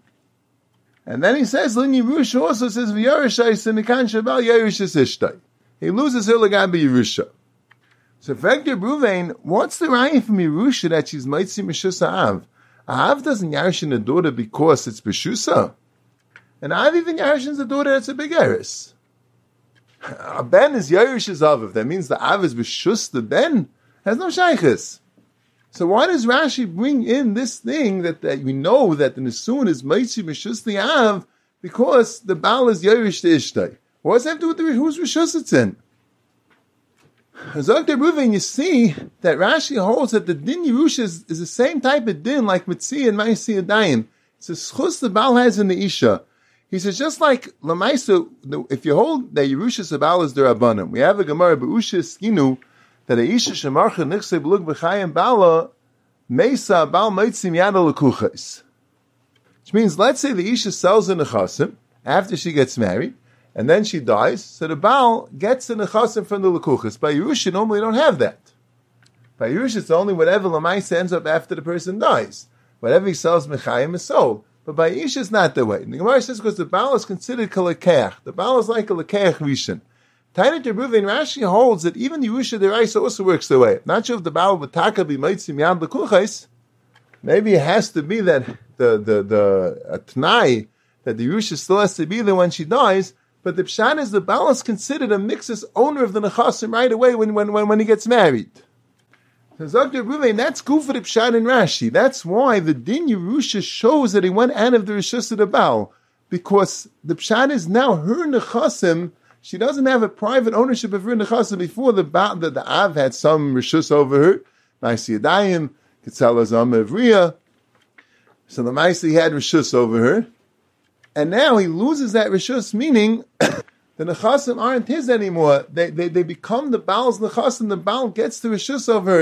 And then he says, Lin Yerusha also says, V'yarishai semikan shabal Yerushas ishtai. He loses her l'gabe Yerusha. So Vector Ruvain, what's the raya from Yerusha that she's Meitzi Mishusa Av? Av doesn't Yarshin a daughter because it's Beshusa. And Av even Yarshin's a daughter that's a big Eris. A Ben is Yerush's Av. That means the Av is Beshus, the Ben has no Shaykhis. So why does Rashi bring in this thing that, that we know that the Nisun is Meitzi Mishus the Av because the Baal is Yerush the Ishtay? What does that have to do with the, whose Rishus it's in? Zog Reuven, you see that Rashi holds that the Din Yerush is, is the same type of Din like Mitzi and Maisi Adayim. It's a schus the Baal has in the Isha. He says, just like Lamaisa, if you hold that Yerush is the Baal is the Rabbanim, we have a Gemara, Be'usha Skinu, that a Isha Shemarcha Nichse B'lug B'chayim Bala Mesa Bal Meitzim Yada L'kuchais. Which means, let's say the Isha sells a Nechasim after she gets married, and then she dies, so the Baal gets the Nechasim from the L'kuchais. By Yerusha, normally you don't have that. By Yerusha, it's only whatever Lamaisa ends up after the person dies. Whatever he sells Mechayim is sold. But by Isha, it's not the way. And the Gemara says because the Baal is considered Kalekech. The Baal is like a Lekech Rishon. Tainat Reuven Rashi holds that even Yerusha Deraisa also works the way. Not sure if the Baal B'taka be Meitzim Yad L'kuchais. Maybe it has to be that the the the a Tnai that the Yerusha still has to be there when she dies. But the Pshat is the Baal is considered a mixus owner of the Nechasim right away when when when, when he gets married. So Doctor Reuven, that's good for the Pshat in Rashi. That's why the Din Yerusha shows that he went out of the Rishus of the Baal, because the Pshat is now her Nechasim. She doesn't have a private ownership of her Nechasim. Before the Baal, the, the Av had some Rishus over her. Maisi Adayim, Ketzala Zama of Riyah. So the Maisi had Rishus over her. And now he loses that Rishus, meaning the Nechasim aren't his anymore. They, they, they become the Baal's Nechasim. The Baal gets the Rishus over her.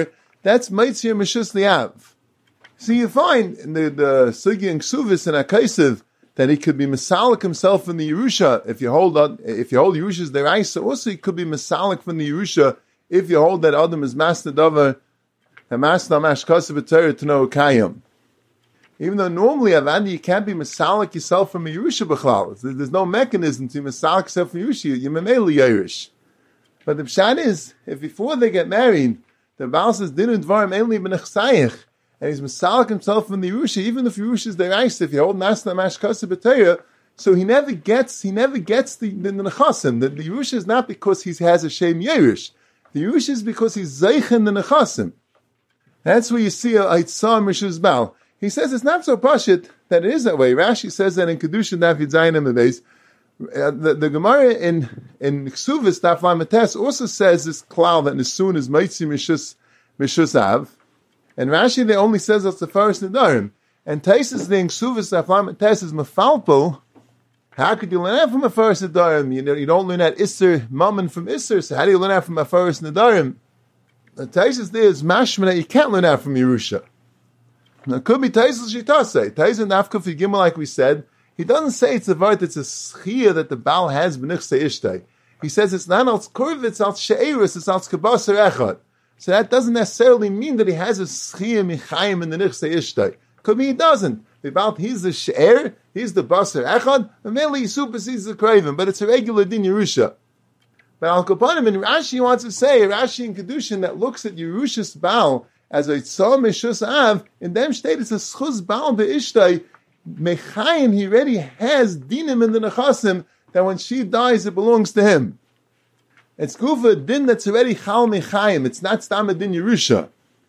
that's Meitzir Mishus Liav. So you find in the, the Sugi and Ksuvis and Akaisiv that he could be Masalik himself in the Yerusha. If you hold on, if you hold Yerusha's Deraisa, also he could be Masalik from the Yerusha if you hold that Adam is Master Dover and Master Mashkasa B'Torah to know Kayim. Even though normally Avandi you can't be Masalik yourself from a Yerusha B'chlal. There's no mechanism to Masalik yourself from Yerusha. You're Memele Yerush. But the Pshat is, if before they get married, the Baal says, Dinu Dvarim Eli B'Nechsayich, and he's Masalik himself from the Yerusha, even if Yerusha is the Reis, if you hold Nasna Mashkasa B'Torah, so he never gets, he never gets the, the, the Nechasim. The, the Yerusha is not because he has a Shem Yerush. The Yerusha is because he's Zeichen the Nechasim. That's where you see a Aitzah Mishus Baal. He says it's not so pashit that it is that way. Rashi says that in Kedusha Daf Yitzayin Amabez, uh, the, the Gemara in, in Ksuvis Daf Lamates also says this cloud that Nisun is Maitzi Mishus, Mishus Av. And Rashi there only says that's the first Nedarim. And Taisus the Ksuvis Daf Lamates is Mefalpo. How could you learn that from a first Nedarim? You know, you don't learn that Isser Mammon from Isser, so how do you learn that from a first Nedarim? The Taisus there is mashman that you can't learn that from Yerusha. Now, it could be Taisus Shitase. Taisus Nafkuf Yigimel, like we said, he doesn't say it's a vart, it's a schia that the Baal has b'nichse ishtay. He says it's not als kurv, it's als she'eris, it's als kabasar echad. So that doesn't necessarily mean that he has a schia michayim in the nichse ishtay. Could be he doesn't. The Baal, he's the she'er, he's the basar echad, and mainly he supersedes the craven, but it's a regular din Yerusha. But Al Kapanim in Rashi wants to say, Rashi in Kedushin that looks at Yerusha's Baal as a Tzah Mishus Av, in them state it's a Schuz Baal Be'ishtay, Mechayim, he already has dinim in the Nechasim, that when she dies, it belongs to him. It's Gufa din that's already Chal Mechayim, it's not Stam din Yerusha.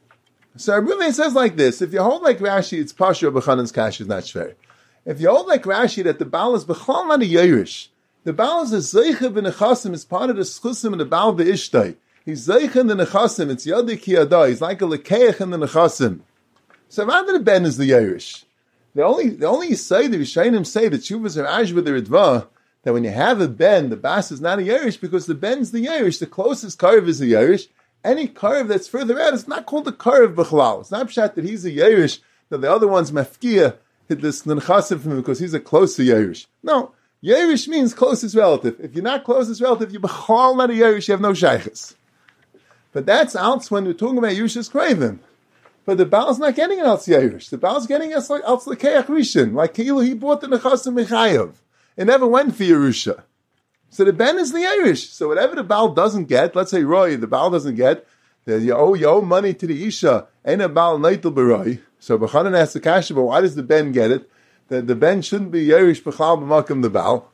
So Rabbi says like this, if you hold like Rashi, it's Pasha B'chanan's Kash is not fair. If you hold like Rashi that the Baal is B'chal not a Yerush, the Baal is a Zeicha b'Nechasim, it's part of the Schusim and the Baal Be'ishtay. He's Zeicha in the Nechasim, it's Yadik Yada, he's like a Lekeach in the Nechasim. So rather the Ben is the Yerush. The only, the only say, the Rishayim say that Shuvas are Ash with the Ridva, that when you have a Ben, the Bas is not a Yerush, because the Ben's the Yerush, the closest Karv is a Yerush. Any Karv that's further out, it's not called a Karv B'chlal. It's not pshat that he's a Yerush, that the other one's Mafkiya, hit this Nechasim from him because he's a closer Yerush. No. Yerush means closest relative. If you're not closest relative, you're b'chal not a Yerush, you have no shaychus. But that's out when we're talking about Yerusha's craven. But the Baal's not getting an Alts Yerush. The Baal's getting us like Alts Lekeach Rishon, like Keilu he bought the Nechasim Mechayev. It never went for Yerusha. So the Ben is the Yerush. So whatever the Baal doesn't get, let's say Roy, the Baal doesn't get, you owe, you owe money to the Isha, ain't a Baal Neitel B'Roy. So B'chanan asks the Kasha, but why does the Ben get it? The, the Ben shouldn't be Yerush B'chal B'makam the Baal.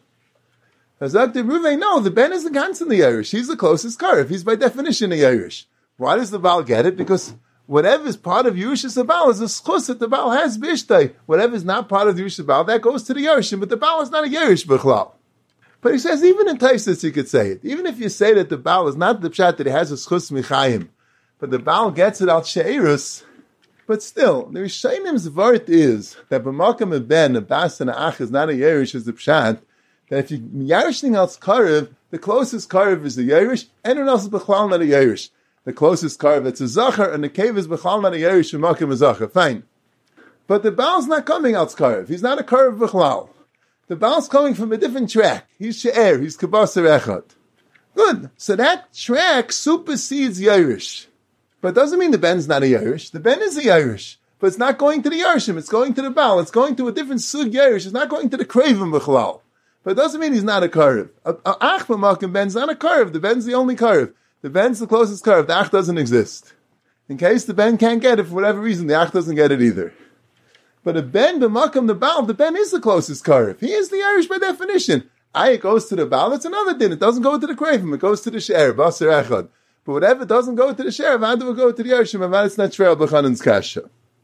As Doctor Ruvain, no, the Ben is the Gans in the Yerush. He's the closest Karif. He's by definition a Yerush. Why does the Baal get it? Because whatever is part of Yerush's Baal is a schus that the Baal has b'ishtay. Whatever is not part of the Yerush's Baal, that goes to the Yerushim, but the Baal is not a Yerush B'chlal. But he says, even in Taisus you could say it. Even if you say that the Baal is not the pshat that he has a schus michayim, but the Baal gets it out she'erus. But still, the Rishaynim's vart is that b'makam a ben, a bas and a ach is not a Yerush, is the pshat, that if you're Yerishing out Karev, the closest Karev is the Yerush, anyone else is b'chlal not a Yerush. The closest Karev, it's a Zachar, and the cave is b'chlal not a Yerush, b'makam a Zachar. Fine. But the Baal's not coming out Karev. He's not a Karev b'chlal. The Baal's coming from a different track. He's She'er, he's Kabasar Echad. Good. So that track supersedes Yerush. But it doesn't mean the Ben's not a Yerush. The Ben is a Yerush. But it's not going to the Yerushim. It's going to the Baal. It's going to a different Sug Yerush. It's not going to the Kraven B'chlal. But it doesn't mean he's not a Karev. Ach b'makom Ben's not a Karev. The Ben's the only Karev. The Ben's the closest Karev. The Ach doesn't exist. In case the Ben can't get it for whatever reason, the Ach doesn't get it either. But a Ben b'makom the Baal, the Ben is the closest Karev. He is the Yerush by definition. Aye, it goes to the Baal. It's another din. It doesn't go to the Kraven. It goes to the She'er, Basar Echad. But whatever doesn't go to the She'er, Vanda will go to the Yerushim, and it's not Shreil B'chanan's Kasha.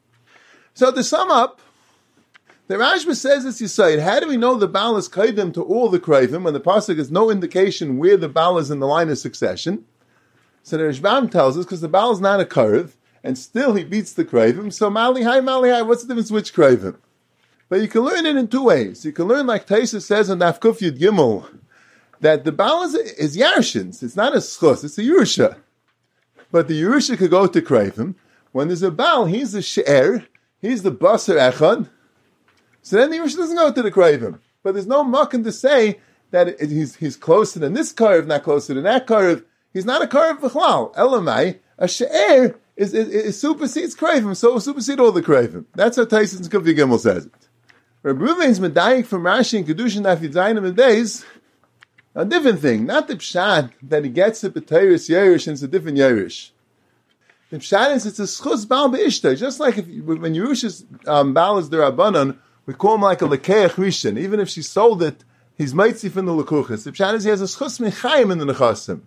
So to sum up, the Rashba says this Yisayid, how do we know the Baal is Kaidim to all the Kravim when the Pasuk has no indication where the Baal is in the line of succession? So the Rashbam tells us, because the Baal is not a Karev, and still he beats the Kravim, so Mali Hai, Mali Hai, what's the difference which Kravim? But you can learn it in two ways. You can learn like Taisa says in Daf Kuf Yud Gimel, that the Baal is, is Yarshins. It's not a Schus, it's a Yerusha. But the Yerusha could go to Kravim, When there's a Baal, he's the She'er, he's the Basar Echad, so then the Yerusha doesn't go to the Kravim. But there's no makom to say that it, he's he's closer than this Karev, not closer than that Karev. He's not a Karev V'chlal. Elamai, a She'er is, is, is supersedes Kravim, so supersede all the Kravim. That's how Tyson's Kufi Gimel says it. Rabbi Ruvain's medayik from Rashi and Kedushin Nafid Zayinim and Days, a different thing. Not the Pshat that he gets it b'Teiris Yerush and it's a different Yerush. The Pshat is it's a schus Baal be'ishtai. Just like if when Yerusha's um, Baal is the Rabbanon, we call him like a lekeach rishon. Even if she sold it, he's mitzi from the lekuchas. The pshat is he has a schus mechayim in the nechasim.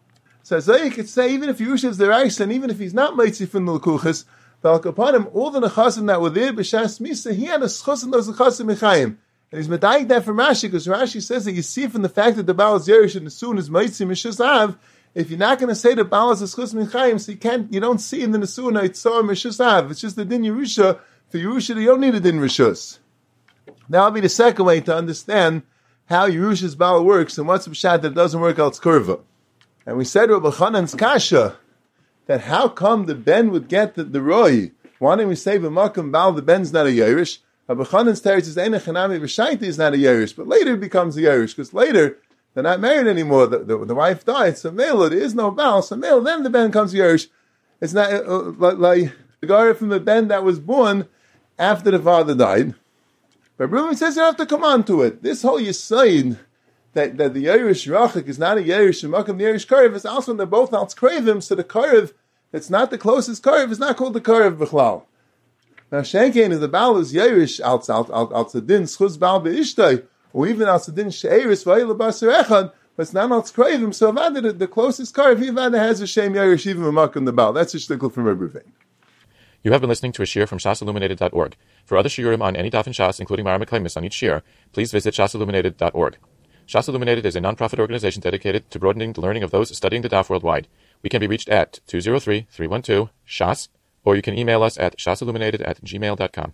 So as you could say, even if Yerusha is the Reish, and even if he's not mitzi from the lekuchas, but upon him, all the nechasim that were there b'shas misa, he had a schus in those nechasim mechayim. And he's medayik that from Rashi, because Rashi says that you see from the fact that the Baal is Yerush and as soon as mitzi mishasav, if you're not going to say the Baal is a schus mechayim, so you can't, you don't see in the nesuna itzor mishasav. It's just the din Yerusha. For Yerusha, you don't need a din rishus. That would be the second way to understand how Yerusha's Baal works and what's the pshat that it doesn't work out kurva. And we said Rabbi Chanan's kasha that how come the ben would get the, the roi? Why don't we say b'makam Baal the ben's not a Yerush? Rabbi Chanan's teretz is Eina Chanami v'Shaita is not a Yerush, but later it becomes a Yerush because later they're not married anymore. The, the, the wife died, so male there is no Baal. So male then the ben comes Yerush. It's not uh, like the guy from the ben that was born after the father died. But Reuven says you have to come on to it. This whole Yisaid, that, that the Yerush Rachik is not a Yerush, and Makam the Yerush Karev is also when they're both out Kravim, so the Karev that's not the closest Karev is not called the Karev B'chlal. Now Shenkein is the Baal is Yerush out out out out Tzadin Schuz Baal Be'ishtay, or even out Tzadin She'eris V'ayla Basar Echad, but it's not out Kravim, so Avada the, the closest Karev, Avada has a Shem Yerush even Makam the Baal. That's a shtickle from Reuven. You have been listening to a shiur from shas illuminated dot org. For other shiurim on any daf in Shas, including Mara Mekaymis on each shiur, please visit shas illuminated dot org. Shas Illuminated is a non-profit organization dedicated to broadening the learning of those studying the daf worldwide. We can be reached at two zero three, three one two, S H A S, or you can email us at shasilluminated at gmail dot com.